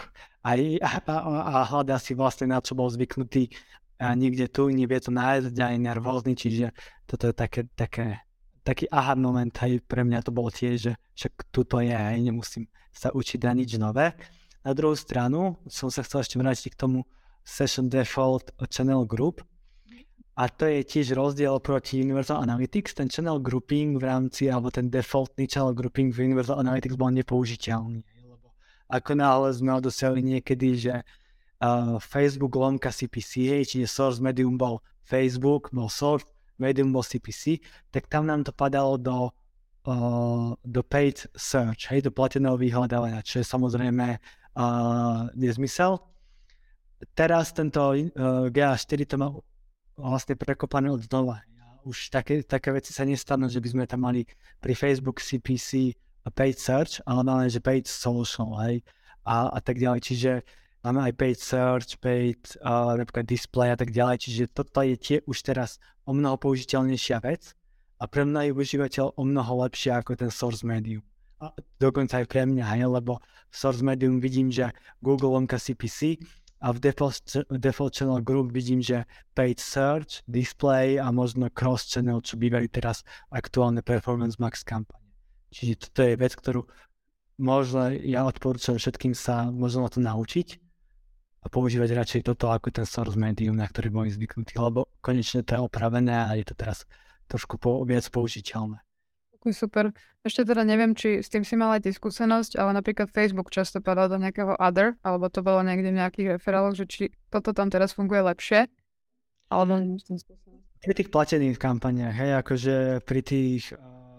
a hľadá si vlastne, na čo bol zvyknutý a niekde tu nevie to nájsť aj nervózny, čiže toto je taký aha moment, aj pre mňa to bolo tiež, že však tuto je, aj nemusím sa učiť na nič nové. Na druhú stranu som sa chcel ešte vrátiť k tomu Session Default Channel Group a to je tiež rozdiel proti Universal Analytics. Ten channel grouping v rámci, alebo ten defaultný channel grouping v Universal Analytics bol nepoužiteľný, lebo ako náhle sme odosiahli niekedy, že Facebook lomka CPC, čiže source medium bol Facebook, bol source, medium bol CPC, tak tam nám to padalo do paid search, do plateného vyhľadávania, čo je samozrejme nezmysel. Teraz tento GA4 to má vlastne prekopané od znova. Už také veci sa nestanú, že by sme tam mali pri Facebook CPC paid search, ale máme, že paid social, hej, a tak ďalej, čiže máme aj paid search, paid napríklad display a tak ďalej, čiže toto je už teraz o mnoho použiteľnejšia vec a pre mnohých užívateľov o mnoho lepšia ako ten source medium. A dokonca aj pre mňa, hej, lebo v source medium vidím, že Google lomka CPC a v default channel group vidím, že paid search, display a možno cross channel, čo bývajú teraz aktuálne performance max kampane. Čiže toto je vec, ktorú možno ja odporúčam všetkým sa možno na to naučiť a používať radšej toto ako ten source medium, na ktorý boli zvyknutí, lebo konečne to je opravené a je to teraz trošku viac použiteľné. Super. Ešte teda neviem, či s tým si mal aj ty skúsenosť, ale napríklad Facebook často padal do nejakého other, alebo to bolo niekde v nejakých referáloch, že či toto tam teraz funguje lepšie, alebo neviem s tým skúsenosť. Pri tých platených kampaniach, hej, akože pri tých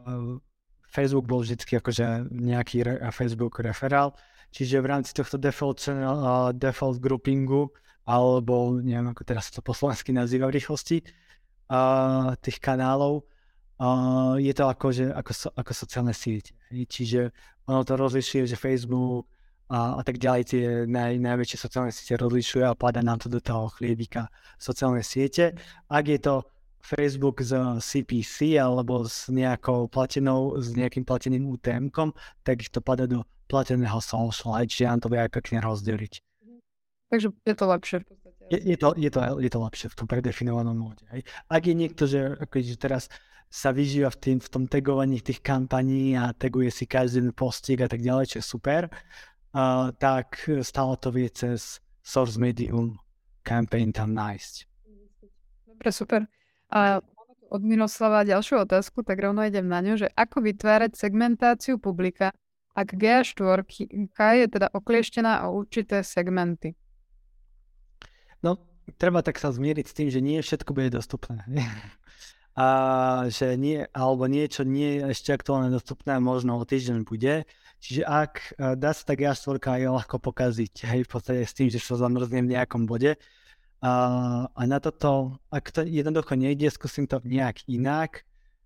Facebook bol vždycky akože nejaký Facebook referál, čiže v rámci tohto default groupingu, alebo neviem, ako teraz to po slovensky nazýva v rýchlosti, tých kanálov, je to ako sociálne siete. Čiže ono to rozlišuje, že Facebook a tak ďalej tie najväčšie sociálne siete rozlišuje a padá nám to do toho chliebika sociálne siete. Ak je to Facebook z CPC alebo s nejakým plateným UTM-kom, tak to padá do plateného social, čiže nám to vie aj pekne rozdeliť. Takže je to lepšie v podstate. Je to lepšie v tom predefinovanom móde. Hej. Ak je niekto, že teraz sa vyžíva v tom tagovaní tých kampaní a taguje si každý postík a tak ďalej, čo je super, tak stále to vie cez source medium campaign tam nájsť. Dobre, super. A od Miroslava ďalšiu otázku, tak rovno idem na ňu, že ako vytvárať segmentáciu publika, ak GA4 je teda oklieštená o určité segmenty? No, treba tak sa zmieriť s tým, že nie všetko bude dostupné. A že niečo nie je ešte aktuálne dostupné, možno o týždeň bude. Čiže ak dá sa tak GA4 je ľahko pokaziť, hej, v podstate s tým, že sa zamrzne v nejakom bode. A na toto, ak to jednoducho nejde, skúsim to nejak inak.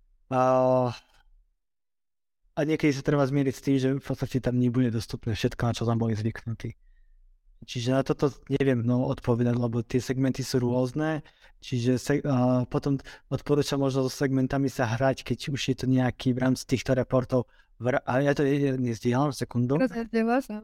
A niekedy sa treba zmieriť s tým, že v podstate tam nebude dostupné všetko, na čo tam boli zvyknutí. Čiže na toto neviem odpovedať, lebo tie segmenty sú rôzne, čiže potom odporúčam možno so segmentami sa hrať, keď už je to nejaký v rámci týchto reportov. A ja to nezdieľam, sekundu. Teraz nezdieľa sa.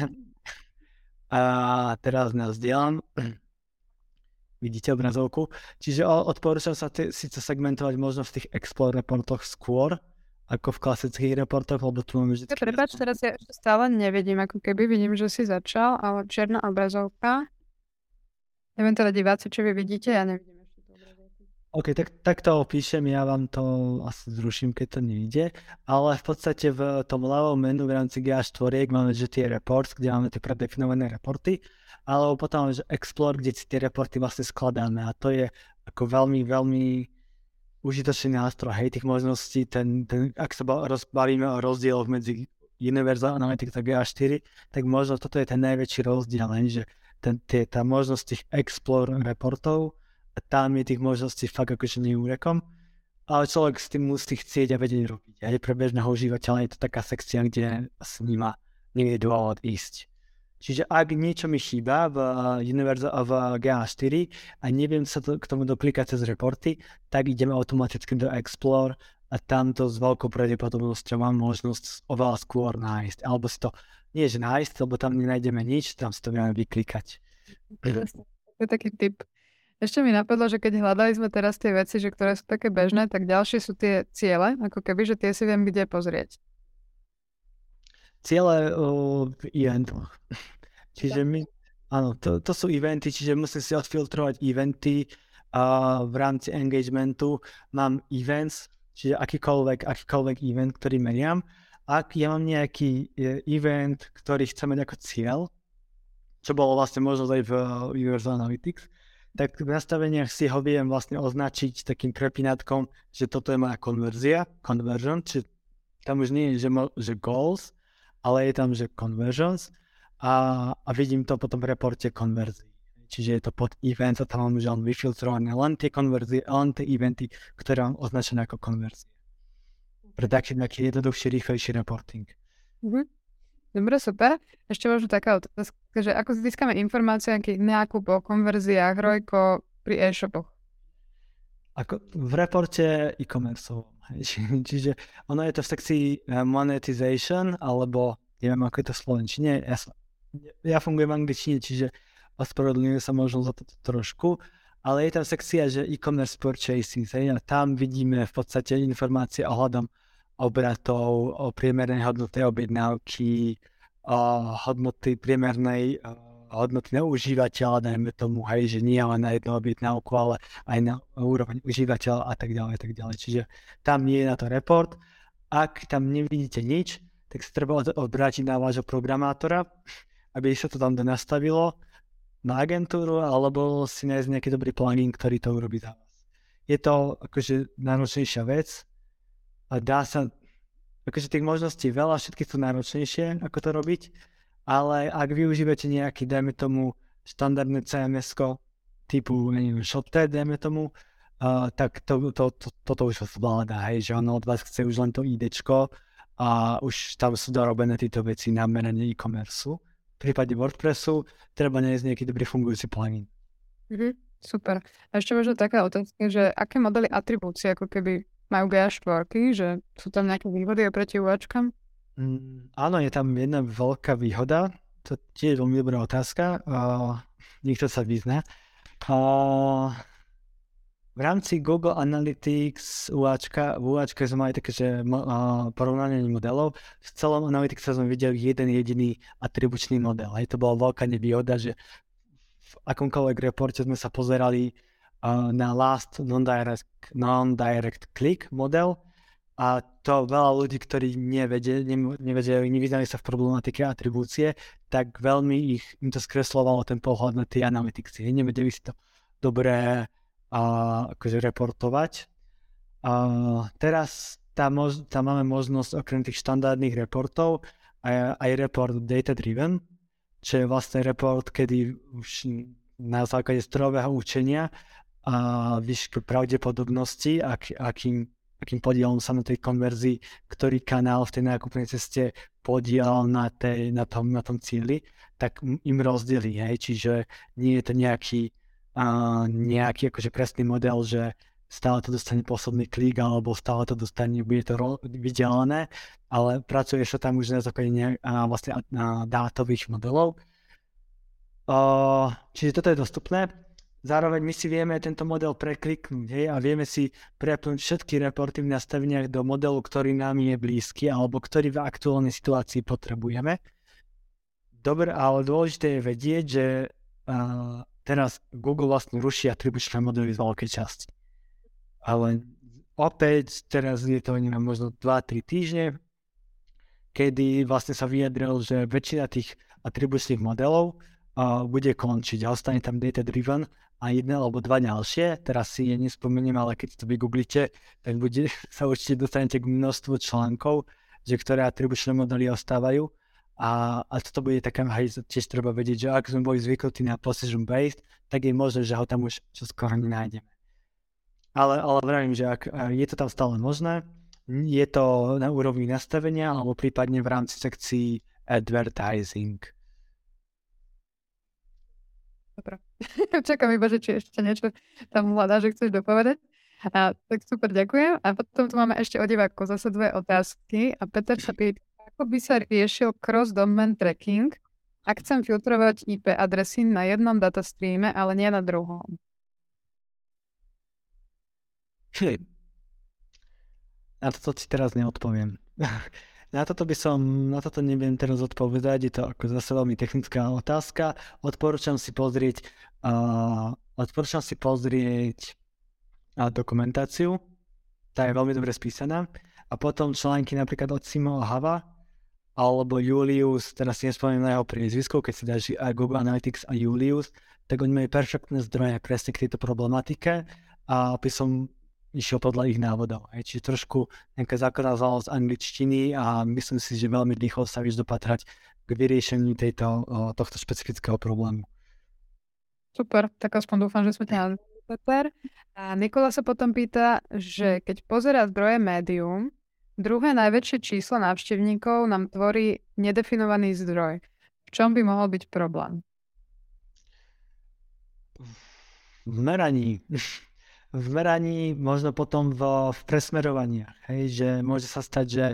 A teraz nezdieľam. Vidíte obrazovku. Čiže odporúčam sa síce segmentovať možno v tých explore reportoch skôr, ako v klasických reportoch, lebo tu máme vždy... Prepáč, teraz ja ešte stále nevidím, ako keby vidím, že si začal, ale čierna obrazovka. Neviem teda diváci, či vy vidíte, ja nevidím ešte tú obrazovku. OK, tak to opíšem, ja vám to asi zruším, keď to nejde, ale v podstate v tom ľavom menu v rámci GA4 máme, že tie reports, kde máme tie predefinované reporty, alebo potom máme, že Explore, kde si tie reporty vlastne skladáme a to je ako veľmi, veľmi užitočný nástroj, hej, tých možností, ak sa bavíme o rozdieloch medzi Universal Analytics a GA4, tak možno toto je ten najväčší rozdiel, že tá možnosť tých Explore reportov, a tam je tých možností fakt akože neúrekom, ale človek s tým musí chcieť a vedieť robiť. Aj pre bežného užívateľa je to taká sekcia, kde s nima nie je dôvod ísť. Čiže ak niečo mi chýba v GA4 a neviem sa k tomu doklikať cez reporty, tak ideme automaticky do Explore a tamto s veľkou pravdepodobnosťou mám možnosť oveľa skôr nájsť. Alebo si to, nie že nájsť, lebo tam nenájdeme nič, tam si to vieme vyklikať. To je taký tip. Ešte mi napadlo, že keď hľadali sme teraz tie veci, že ktoré sú také bežné, tak ďalšie sú tie ciele, ako keby, že tie si viem kde pozrieť. Ciele v eventoch. Čiže áno, to sú eventy, čiže musím si odfiltrovať eventy a v rámci engagementu mám events, čiže akýkoľvek event, ktorý meriam. Ak ja mám nejaký event, ktorý chcem mať ako cieľ, čo bolo vlastne možnosť aj v Universal Analytics, tak v nastaveniach si ho viem vlastne označiť takým prepínatkom, že toto je moja conversion, čiže tam už nie je, že goals, ale je tam, že conversions a vidím to potom v reporte konverzií. Čiže je to pod events a tam mám už vyfiltrované len tie konverzie, len tie eventy, ktoré mám označené ako konverzie. pre taký nejaký jednoduchší, rýchlejší reporting. Mhm. Dobre, super. Ešte možno taká otázka, že ako získame informácie o nejakých nákupoch, konverziách, ROIko pri e-shopoch? Ako v reporte e-commerce. Čiže ono je to v sekcii monetization, alebo neviem, ako je to v slovenčine. Ja fungujem v angličtine, čiže ospravedlňujem sa možno za to trošku, ale je tam sekcia, že e-commerce purchasing, a tam vidíme v podstate informácie ohľadom obratov, o priemernej hodnote objednávky, o hodnoty priemernej hodnoty na užívateľa, dajme tomu, hej, že nie len na jednu objednávku, ale aj na úroveň užívateľa a tak ďalej, tak ďalej. Čiže tam nie je na to report. Ak tam nevidíte nič, tak sa treba obrátiť na vášho programátora, aby sa to tam nastavilo na agentúru, alebo si nájsť nejaký dobrý plugin, ktorý to urobí za vás. Je to akože náročnejšia vec a dá sa, akože tých možností veľa, všetky sú náročnejšie, ako to robiť, ale ak využívate nejaký, dajme tomu, štandardné CMS-ko typu, neviem, ShopTet, dajme tomu, tak toto už vás vláda, hej, že ono od vás chce už len to IDčko a už tam sú dorobené tieto veci na meranie e-commerce. V prípade WordPressu treba nájsť nejaký dobrý fungujúci plugin. Super. A ešte možno taká otázka, že aké modely atribúcie ako keby majú GA4, že sú tam nejaké výhody oproti UAčkám? Áno, je tam jedna veľká výhoda, to tiež je veľmi dobrá otázka, niekto sa vyzná. V rámci Google Analytics v UAčke sme mali také, že porovnanie modelov. V celom Analytics sme videli jeden jediný atribučný model. Hej, to bola veľká nevýhoda, že v akomkoľvek reporte sme sa pozerali na last non-direct click model a to veľa ľudí, ktorí nevyznali sa v problematike atribúcie, tak veľmi im to skreslovalo ten pohľad na tie analyticsy. Nevedeli si to dobre akože reportovať. Teraz tam máme možnosť okrem tých štandardných reportov aj report data-driven, čo je vlastne report, kedy už na základe strojového učenia a výšky pravdepodobnosti, akým podielom sa na tej konverzii, ktorý kanál v tej nákupnej ceste podiel na tom cieli, tak im rozdelí. Hej? Čiže nie je to nejaký akože presný model, že stále to dostane posledný klik, alebo stále to dostane, bude to vydelené, ale pracuje sa tam už na základe vlastne dátových modelov. Čiže toto je dostupné. Zároveň my si vieme tento model prekliknúť, hej, a vieme si prepnúť všetky reporty v nastaveniach do modelu, ktorý nám je blízky, alebo ktorý v aktuálnej situácii potrebujeme. Dobre, ale dôležité je vedieť, že teraz Google vlastne ruší atribučné modely z veľkej časti. Ale opäť teraz je to možno 2-3 týždne, kedy vlastne sa vyjadril, že väčšina tých atribučných modelov bude končiť a ostane tam data-driven a jedna alebo dva ďalšie. Teraz si nespomeniem, ale keď to vygooglite, tak sa určite dostanete k množstvu článkov, že ktoré atribučné modely ostávajú. A toto bude taká, tiež treba vedieť, že ak sme boli zvyknutí na precision-based, tak je možné, že ho tam už čoskoro nenájdeme. Ale vravím, že ak je to tam stále možné, je to na úrovni nastavenia alebo prípadne v rámci sekcií advertising. Dobre. Čakám iba, že či ešte niečo tam hľadá, že chceš dopovedať. Tak super, ďakujem. A potom tu máme ešte od divákov zase dve otázky. A Peter sa pýta, ako by sa riešil cross-domain tracking, ak chcem filtrovať IP adresy na jednom datastreame, ale nie na druhom? Na toto ti teraz neodpoviem. Na toto neviem teraz odpovedať, je to ako zase veľmi technická otázka. Odporúčam si pozrieť dokumentáciu, tá je veľmi dobre spísaná. A potom články napríklad od Simo Hava alebo Julius, teraz si nespomínam na jeho priezvisko, keď si dáš Google Analytics a Julius, tak oni majú perfektné zdroje presne k tejto problematike a by som išiel podľa ich návodov. Čiže trošku nejaká základná znalosť angličtiny a myslím si, že veľmi rýchlo sa vieš dopatrať k vyriešeniu tohto špecifického problému. Super, tak aspoň dúfam, že sme ťa Peter. A Nikola sa potom pýta, že keď pozerá zdroje médium, Druhé najväčšie číslo návštevníkov nám tvorí nedefinovaný zdroj. V čom by mohol byť problém? V meraní. V meraní, možno potom v presmerovaniach. Hej, že môže sa stať,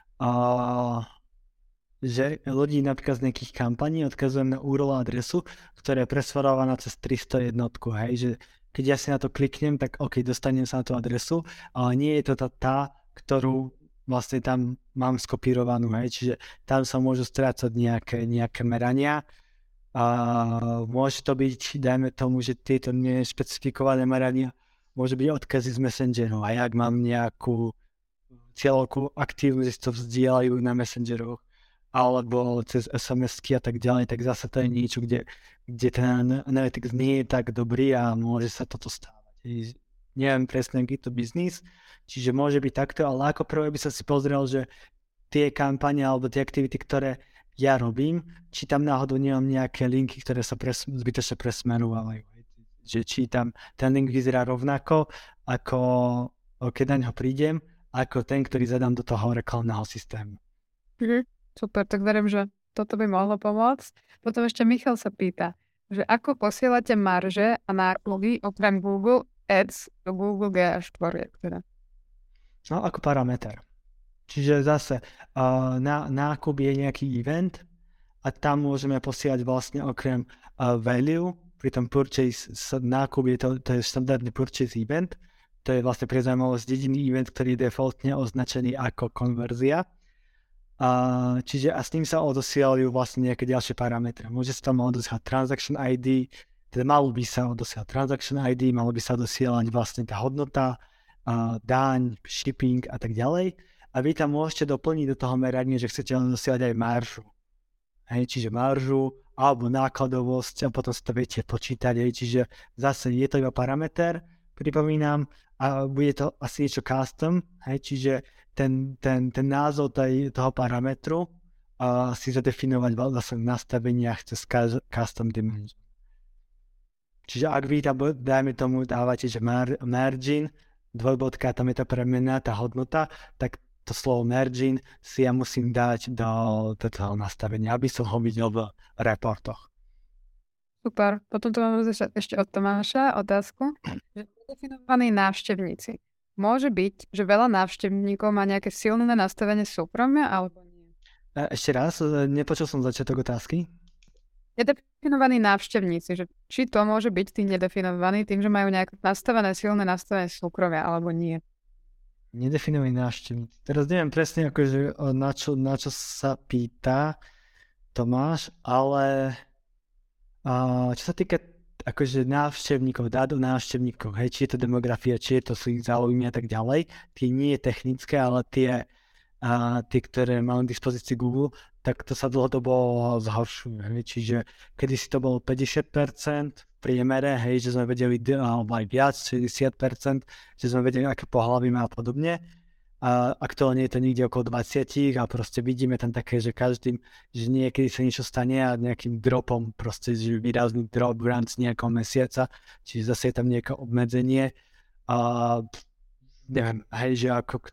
že ľudí napríklad z nejakých kampaní odkazujem na URL adresu, ktorá je presmerovaná cez 300 jednotku. Hej, že keď ja si na to kliknem, tak OK, dostanem sa na tú adresu, ale nie je to tá, ktorú vlastne tam mám skopírovanú. Hej, čiže tam sa môžu strácať nejaké merania. A môže to byť, dajme tomu, že tieto nešpecifikované merania môžu byť odkazy z Messengerov. A ak mám nejakú cieľovku aktívnu, že to vzdielajú na Messengeroch alebo cez SMS-ky a tak ďalej, tak zase to je niečo, kde ten analytics nie je tak dobrý a môže sa toto stávať. Neviem presne, aký je to biznis, čiže môže byť takto, ale ako prvé by som si pozrel, že tie kampane alebo tie aktivity, ktoré ja robím, či tam náhodou nemám nejaké linky, ktoré sa zbytočne presmerovajú. Že či tam ten link vyzerá rovnako, ako keď na ňo prídem, ako ten, ktorý zadám do toho reklamného systému. Super, tak verím, že toto by mohlo pomôcť. Potom ešte Michal sa pýta, že ako posielate marže a náklady okrem Google Ads do Google GA4 teda? No ako parameter. Čiže zase nákup je nejaký event a tam môžeme posielať vlastne okrem value, pri tom purchase nákup to je štandardný purchase event, to je vlastne pre zaujímavosť jediný event, ktorý je defaultne označený ako konverzia. Čiže a s tým sa odosielajú vlastne nejaké ďalšie parametre. Môže sa tam odosielať transaction ID, teda malo by sa odosielať transaction ID, malo by sa odosielať vlastne tá hodnota, daň, shipping a tak ďalej. A vy tam môžete doplniť do toho merania, že chcete dosielať aj maržu. Hej, čiže maržu alebo nákladovosť a potom si to viete počítať. Hej, čiže zase je to iba parameter, pripomínam, a bude to asi niečo custom, hej, čiže ten názov toho parametru si zadefinovať vlastne v nastaveniach cez custom dimension. Čiže ak vy tam, dajme tomu, dávate, že margin, dvojbodka, tam je tá premena, tá hodnota, tak to slovo margin si ja musím dať do toho nastavenia, aby som ho videl v reportoch. Super. Potom tu mám ešte od Tomáša otázku. Definovaní návštevníci. Môže byť, že veľa návštevníkov má nejaké silné nastavenie súkromia, alebo nie? Ešte raz, nepočul som začiatok otázky. Nedefinovaní návštevníci, že či to môže byť tí nedefinovaní tým, že majú nejaké silné nastavenie súkromia, alebo nie? Nedefinovaní návštevníci. Teraz neviem presne, akože, na čo sa pýta Tomáš, ale čo sa týka akože návštevníkov, dát o návštevníkov, hej, či je to demografia, či je to sú ich záujmy a tak ďalej, tie nie je technické, ale tie, ktoré mám k dispozícii Google, tak to sa dlhodobo zhoršuje, hej, čiže kedysi to bolo 50% v priemere, hej, že sme vedeli, alebo aj viac, 60%, že sme vedeli, aké pohlavy má a podobne. A aktuálne je to niekde okolo 20 a proste vidíme tam také, že každým, že niekedy sa niečo stane a nejakým dropom, proste že výrazný drop v rámci nejakého mesiaca, čiže zase je tam nejaké obmedzenie a neviem, hej, že ako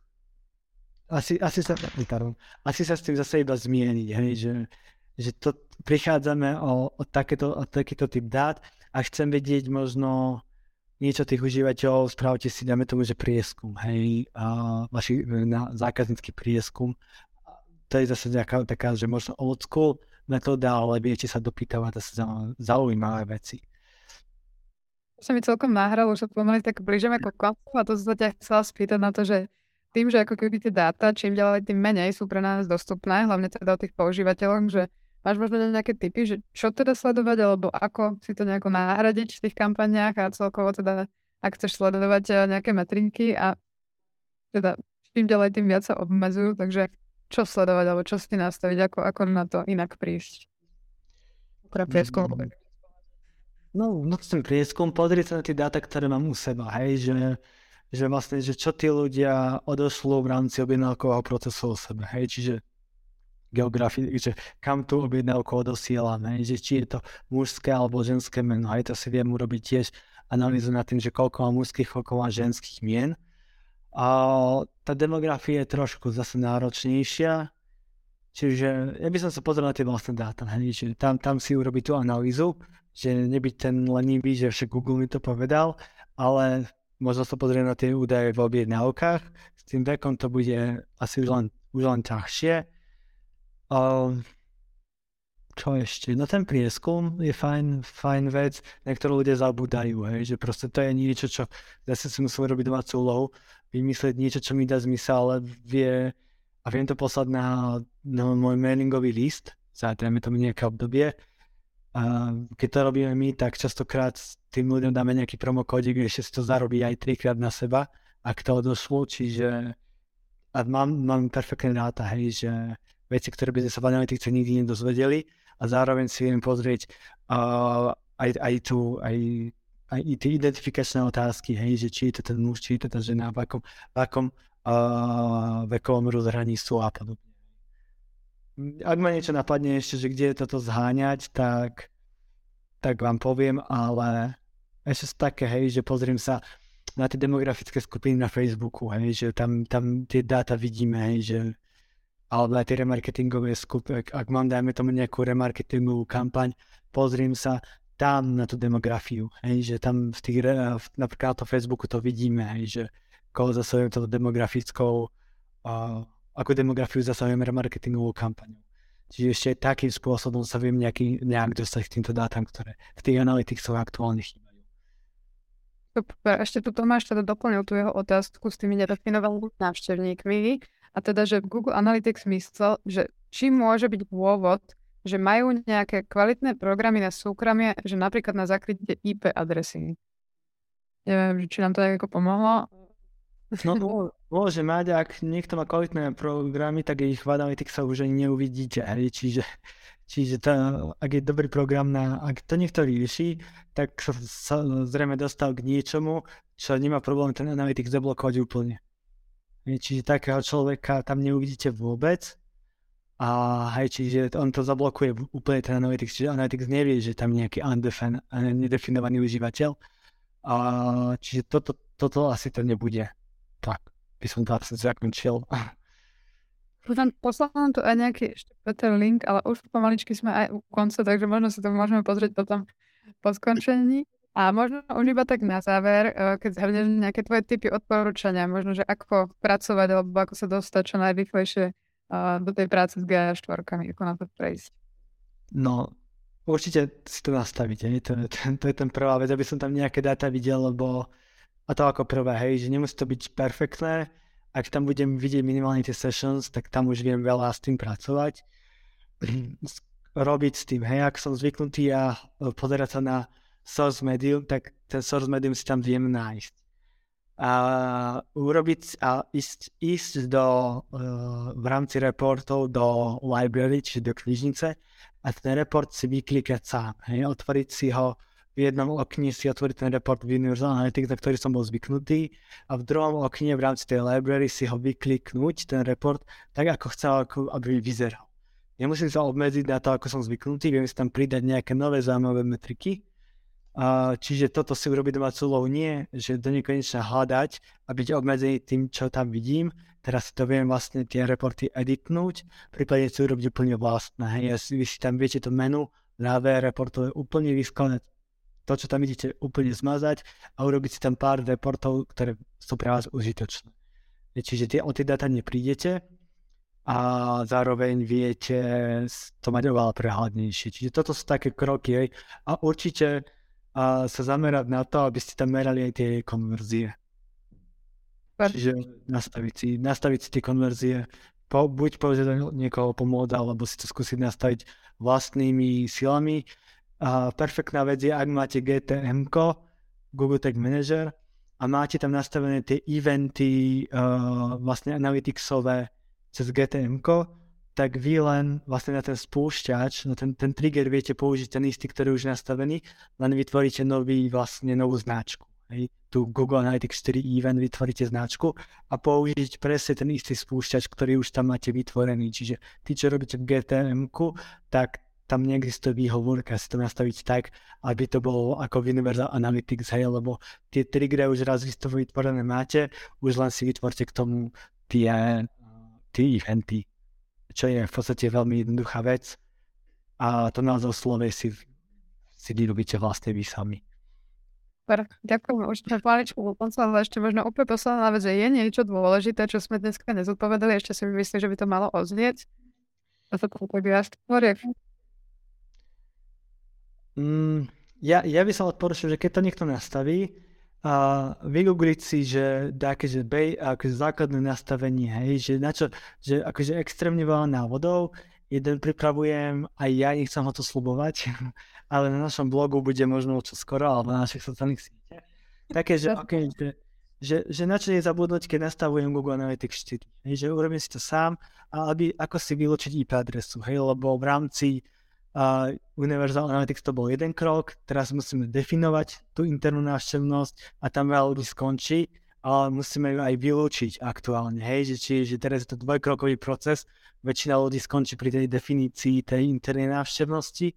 asi sa s tým zase iba zmieniť, hej, že to prichádzame o takýto typ dát a chcem vedieť možno niečo tých užívateľov, spravte si, dáme tomu, že prieskum, hej, zákaznícky prieskum. To je zase nejaká taká, že možno old school metóda, ale viete sa dopýtavať zase zaujímavé veci. To sa mi celkom nahralo, že pomaly tak blížime ku koncu a to sa ťa chcela spýtať na to, že tým, že ako keby tie dáta, čím ďalej, tým menej sú pre nás dostupné, hlavne teda o tých používateľoch, že máš možno nejaké tipy, že čo teda sledovať, alebo ako si to nejako nahradiť v tých kampaniách a celkovo teda, ak chceš sledovať nejaké metrinky a teda čím ďalej, tým viac sa obmedzujú, takže čo sledovať, alebo čo si nastaviť, ako na to inak prísť. Pre prieskum. No ten prieskum, pozrieť sa na tie dáta, ktoré mám u seba, hej, že vlastne, že čo tí ľudia odošlo v rámci objednávkového procesu o sebe, hej, čiže geografii, že kam tú objednávku odosielame, že či je to mužské alebo ženské meno. Aj to si viem urobiť tiež analýzu nad tým, že koľko má mužských, koľko má ženských mien. A tá demografia je trošku zase náročnejšia, čiže ja by som sa pozrel na tie vlastné dáta, že tam si urobiť tú analýzu, že nebyť ten lenivý, že však Google mi to povedal, ale možno sa pozrieť na tie údaje v objednávkach. S tým vekom to bude asi už len ťažšie. Čo ešte? No ten prieskum je fajn vec, na ktorú ľudia zabúdajú, že proste to je niečo, čo zase si musel robiť domácu úlohu, vymyslieť niečo, čo mi dá zmysel, ale viem to poslať na môj mailingový list, dajme tomu nejaké obdobie. A keď to robíme my, tak častokrát tým ľuďom dáme nejaký promokódik, ešte si to zarobí aj 3-krát na seba, ak to došlo, čiže a mám perfektné dáta, že veci, ktoré by sme sa v analytice nikdy nedozvedeli, a zároveň si viem pozrieť aj tie identifikačné otázky, že či je to ten muž, či je to tá žena, v akom vekovom rozhraní sú a podobne. Ak ma niečo napadne ešte, že kde je toto zháňať, tak vám poviem, ale ešte sú také, že pozriem sa na tie demografické skupiny na Facebooku, že tam tie dáta vidíme, že alebo aj tie remarketingové skupiny, ak mám, dajme tomu nejakú remarketingovú kampaň, pozriem sa tam na tú demografiu, že tam napríklad na tom Facebooku to vidíme, že koho zasahujem toto demografickou, akú demografiu zasahujem remarketingovú kampaňu. Čiže ešte takým spôsobom sa viem nejak dostať k týmto dátam, ktoré v tých analyticsoch aktuálne chýbajú. Super, ešte tu Tomáš teda doplnil tú jeho otázku s tými nedefinovanými návštevníkmi. A teda, že Google Analytics myslel, že či môže byť dôvod, že majú nejaké kvalitné programy na súkromie, že napríklad na zakrytie IP adresy. Neviem, či nám to nejako pomohlo. No môže mať, ak niekto má kvalitné programy, tak ich v Analytics sa už ani neuvidíte. Čiže ak je dobrý program, ak to niekto rieši, tak sa zrejme dostal k niečomu, čo nemá problém ten Analytics zablokovať úplne. Čiže takého človeka tam neuvidíte vôbec a čiže on to zablokuje úplne ten Analytics, čiže Analytics nevie, že tam nejaký nedefinovaný užívateľ. Čiže toto asi to nebude. Tak, by som to asi zakončil. Poslal nám tu aj nejaký ešte Peter link, ale už pomaličky sme aj u konca, takže možno si to môžeme pozrieť potom po skončení. A možno už iba tak na záver, keď zhrnieš nejaké tvoje tipy odporúčania, možno, že ako pracovať alebo ako sa dostať čo najrýchlejšie do tej práce s GA4, ako na to prejsť. No, určite si to nastaviť, to je ten prvá vec, aby som tam nejaké dáta videl, lebo a to ako prvé, že nemusí to byť perfektné, ak tam budem vidieť minimálne tie sessions, tak tam už viem veľa s tým pracovať. Robiť s tým, ak som zvyknutý a pozerať sa na source medium, tak ten source medium si tam viem nájsť. A urobiť a ísť v rámci reportov do library, čiže do knižnice a ten report si vyklikať sám. Otvoriť si ho v jednom okne, si otvoriť ten report v Universal Analytics, na ktorý som bol zvyknutý a v druhom okne v rámci tej library si ho vykliknúť, ten report, tak ako chcel, aby vyzeral. Nemusím sa obmedziť na to, ako som zvyknutý, viem si tam pridať nejaké nové zaujímavé metriky. Čiže toto si urobiť domácu úlohu, nie, že do nekonečna hľadať a byť obmedzený tým, čo tam vidím. Teraz si to viem vlastne tie reporty editnúť, prípadne si urobiť úplne vlastné. Vy si tam viete to menu, ľavé reportové úplne vyskladať, to, čo tam vidíte, úplne zmazať a urobiť si tam pár reportov, ktoré sú pre vás užitočné. Čiže o tie dáta neprídete a zároveň viete to mať oveľa prehľadnejšie. Čiže toto sú také kroky a určite sa zamerať na to, aby ste tam merali aj tie konverzie. Čiže nastaviť si tie konverzie, buď požiadať niekoho pomôcť, alebo si to skúsiť nastaviť vlastnými silami. Perfektná vec je, ak máte GTM-ko, Google Tag Manager, a máte tam nastavené tie eventy vlastne analyticsové cez GTM-ko, tak vy len vlastne na ten spúšťač, na ten trigger viete použiť ten istý, ktorý už je nastavený, len vytvoríte novú značku. Tu Google Analytics 4 event vytvoríte značku a použiť presne ten istý spúšťač, ktorý už tam máte vytvorený. Čiže tí, čo robíte v GTM-ku, tak tam neexistuje výhovorka si to nastaviť tak, aby to bolo ako v Universal Analytics, hej, lebo tie triggery už raz vytvorené máte, už len si vytvorte k tomu tie eventy, čo je v podstate veľmi jednoduchá vec a to názov slove si vyrobíte vlastne vy sami. Super, ďakujem. Už sme pláničku ale ešte možno úplne posledná vec, že je niečo dôležité, čo sme dneska nezodpovedali, ešte si myslím, že by to malo odznieť. A to viac tvoriek. Ja by som odporúčil, že keď to niekto nastaví, vygoogliť si, že akože základné nastavenie, hej, že na čo, že akože extrémne veľa návodov, jeden pripravujem, aj ja nechcem ho to slubovať, ale na našom blogu bude možno čo skoro, alebo na našich sociálnych sieťach. Také, že, okay, že na čo nezabudnúť, keď nastavujem Google Analytics 4. Hej, že urobím si to sám, a ako si vylúčiť IP adresu, hej, lebo v rámci Universal Analytics to bol jeden krok, teraz musíme definovať tú internú návštevnosť a tam veľa ľudí skončí, ale musíme ju aj vylúčiť aktuálne, hej, že teraz je to dvojkrokový proces, väčšina ľudí skončí pri tej definícii tej internej návštevnosti.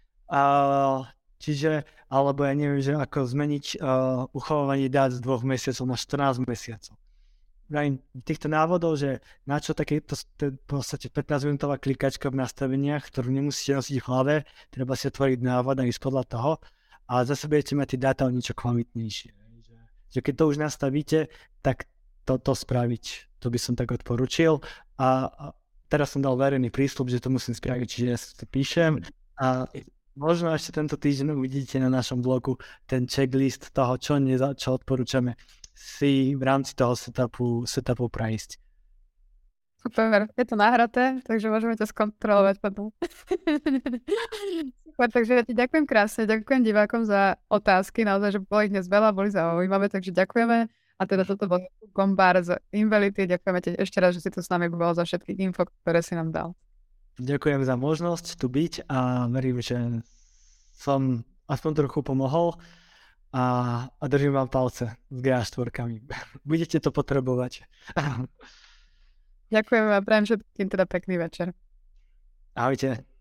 Čiže, alebo ja neviem, že ako zmeniť uchovávanie dát z 2 mesiacov na 14 mesiacov. Týchto návodov, že na čo takéto v podstate 15-minútová klikačka v nastaveniach, ktorú nemusíte nosiť v hlave, treba si otvoriť návod a ísť podľa toho a zase budete mať tie dáta o niečo kvalitnejšie. Že keď to už nastavíte, tak to spraviť. To by som tak odporučil. A teraz som dal verejný prísľub, že to musím spraviť, čiže ja si to píšem a možno ešte tento týždeň uvidíte na našom blogu ten checklist toho, čo odporúčame si v rámci toho setupu prejsť. Super, je to nahraté, takže môžeme to skontrolovať potom. Super, takže ja ti ďakujem krásne, ďakujem divákom za otázky, naozaj, že bolo ich dnes veľa, boli zaujímavé, takže ďakujeme. A teda toto bol Gombár z Invality, ďakujeme ti ešte raz, že si tu s nami bol za všetky info, ktoré si nám dal. Ďakujem za možnosť tu byť a verím, že som aspoň trochu pomohol a držím vám palce s GA4. Budete to potrebovať. Ďakujem a prajem všetkým teda pekný večer. Ahojte.